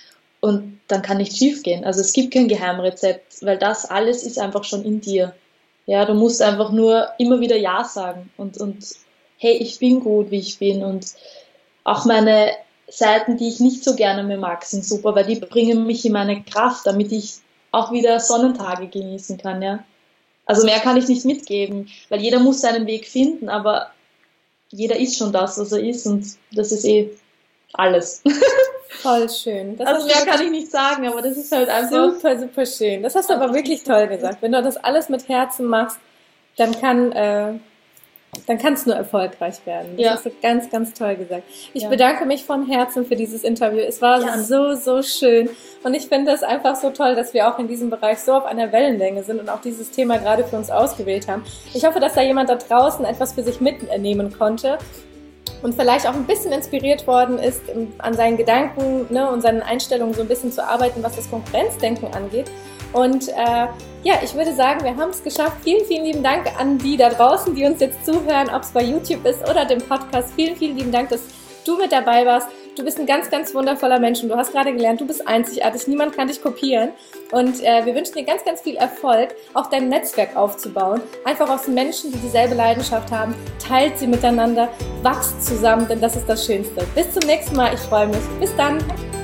Speaker 2: Und dann kann nichts schief gehen. Also es gibt kein Geheimrezept, weil das alles ist einfach schon in dir. Ja, du musst einfach nur immer wieder Ja sagen und, und hey, ich bin gut, wie ich bin und auch meine Seiten, die ich nicht so gerne mehr mag, sind super, weil die bringen mich in meine Kraft, damit ich auch wieder Sonnentage genießen kann, ja. Also mehr kann ich nicht mitgeben, weil jeder muss seinen Weg finden, aber jeder ist schon das, was er ist und das ist eh alles.
Speaker 1: Voll schön. Das
Speaker 2: also mehr kann ich nicht sagen, aber das ist halt einfach...
Speaker 1: Super, super schön. Das hast du aber wirklich toll gesagt. Wenn du das alles mit Herzen machst, dann kann äh, dann kann es nur erfolgreich werden. Das ja. hast du ganz, ganz toll gesagt. Ich ja. bedanke mich von Herzen für dieses Interview. Es war ja. so, so schön. Und ich finde es einfach so toll, dass wir auch in diesem Bereich so auf einer Wellenlänge sind und auch dieses Thema gerade für uns ausgewählt haben. Ich hoffe, dass da jemand da draußen etwas für sich mitnehmen konnte und vielleicht auch ein bisschen inspiriert worden ist, an seinen Gedanken, ne, und seinen Einstellungen so ein bisschen zu arbeiten, was das Konkurrenzdenken angeht. Und äh, ja, ich würde sagen, wir haben es geschafft. Vielen, vielen lieben Dank an die da draußen, die uns jetzt zuhören, ob es bei YouTube ist oder dem Podcast. Vielen, vielen lieben Dank, dass du mit dabei warst. Du bist ein ganz, ganz wundervoller Mensch und du hast gerade gelernt, du bist einzigartig, niemand kann dich kopieren. Und äh, wir wünschen dir ganz, ganz viel Erfolg, auch dein Netzwerk aufzubauen. Einfach aus Menschen, die dieselbe Leidenschaft haben. Teilt sie miteinander, wachst zusammen, denn das ist das Schönste. Bis zum nächsten Mal, ich freue mich. Bis dann.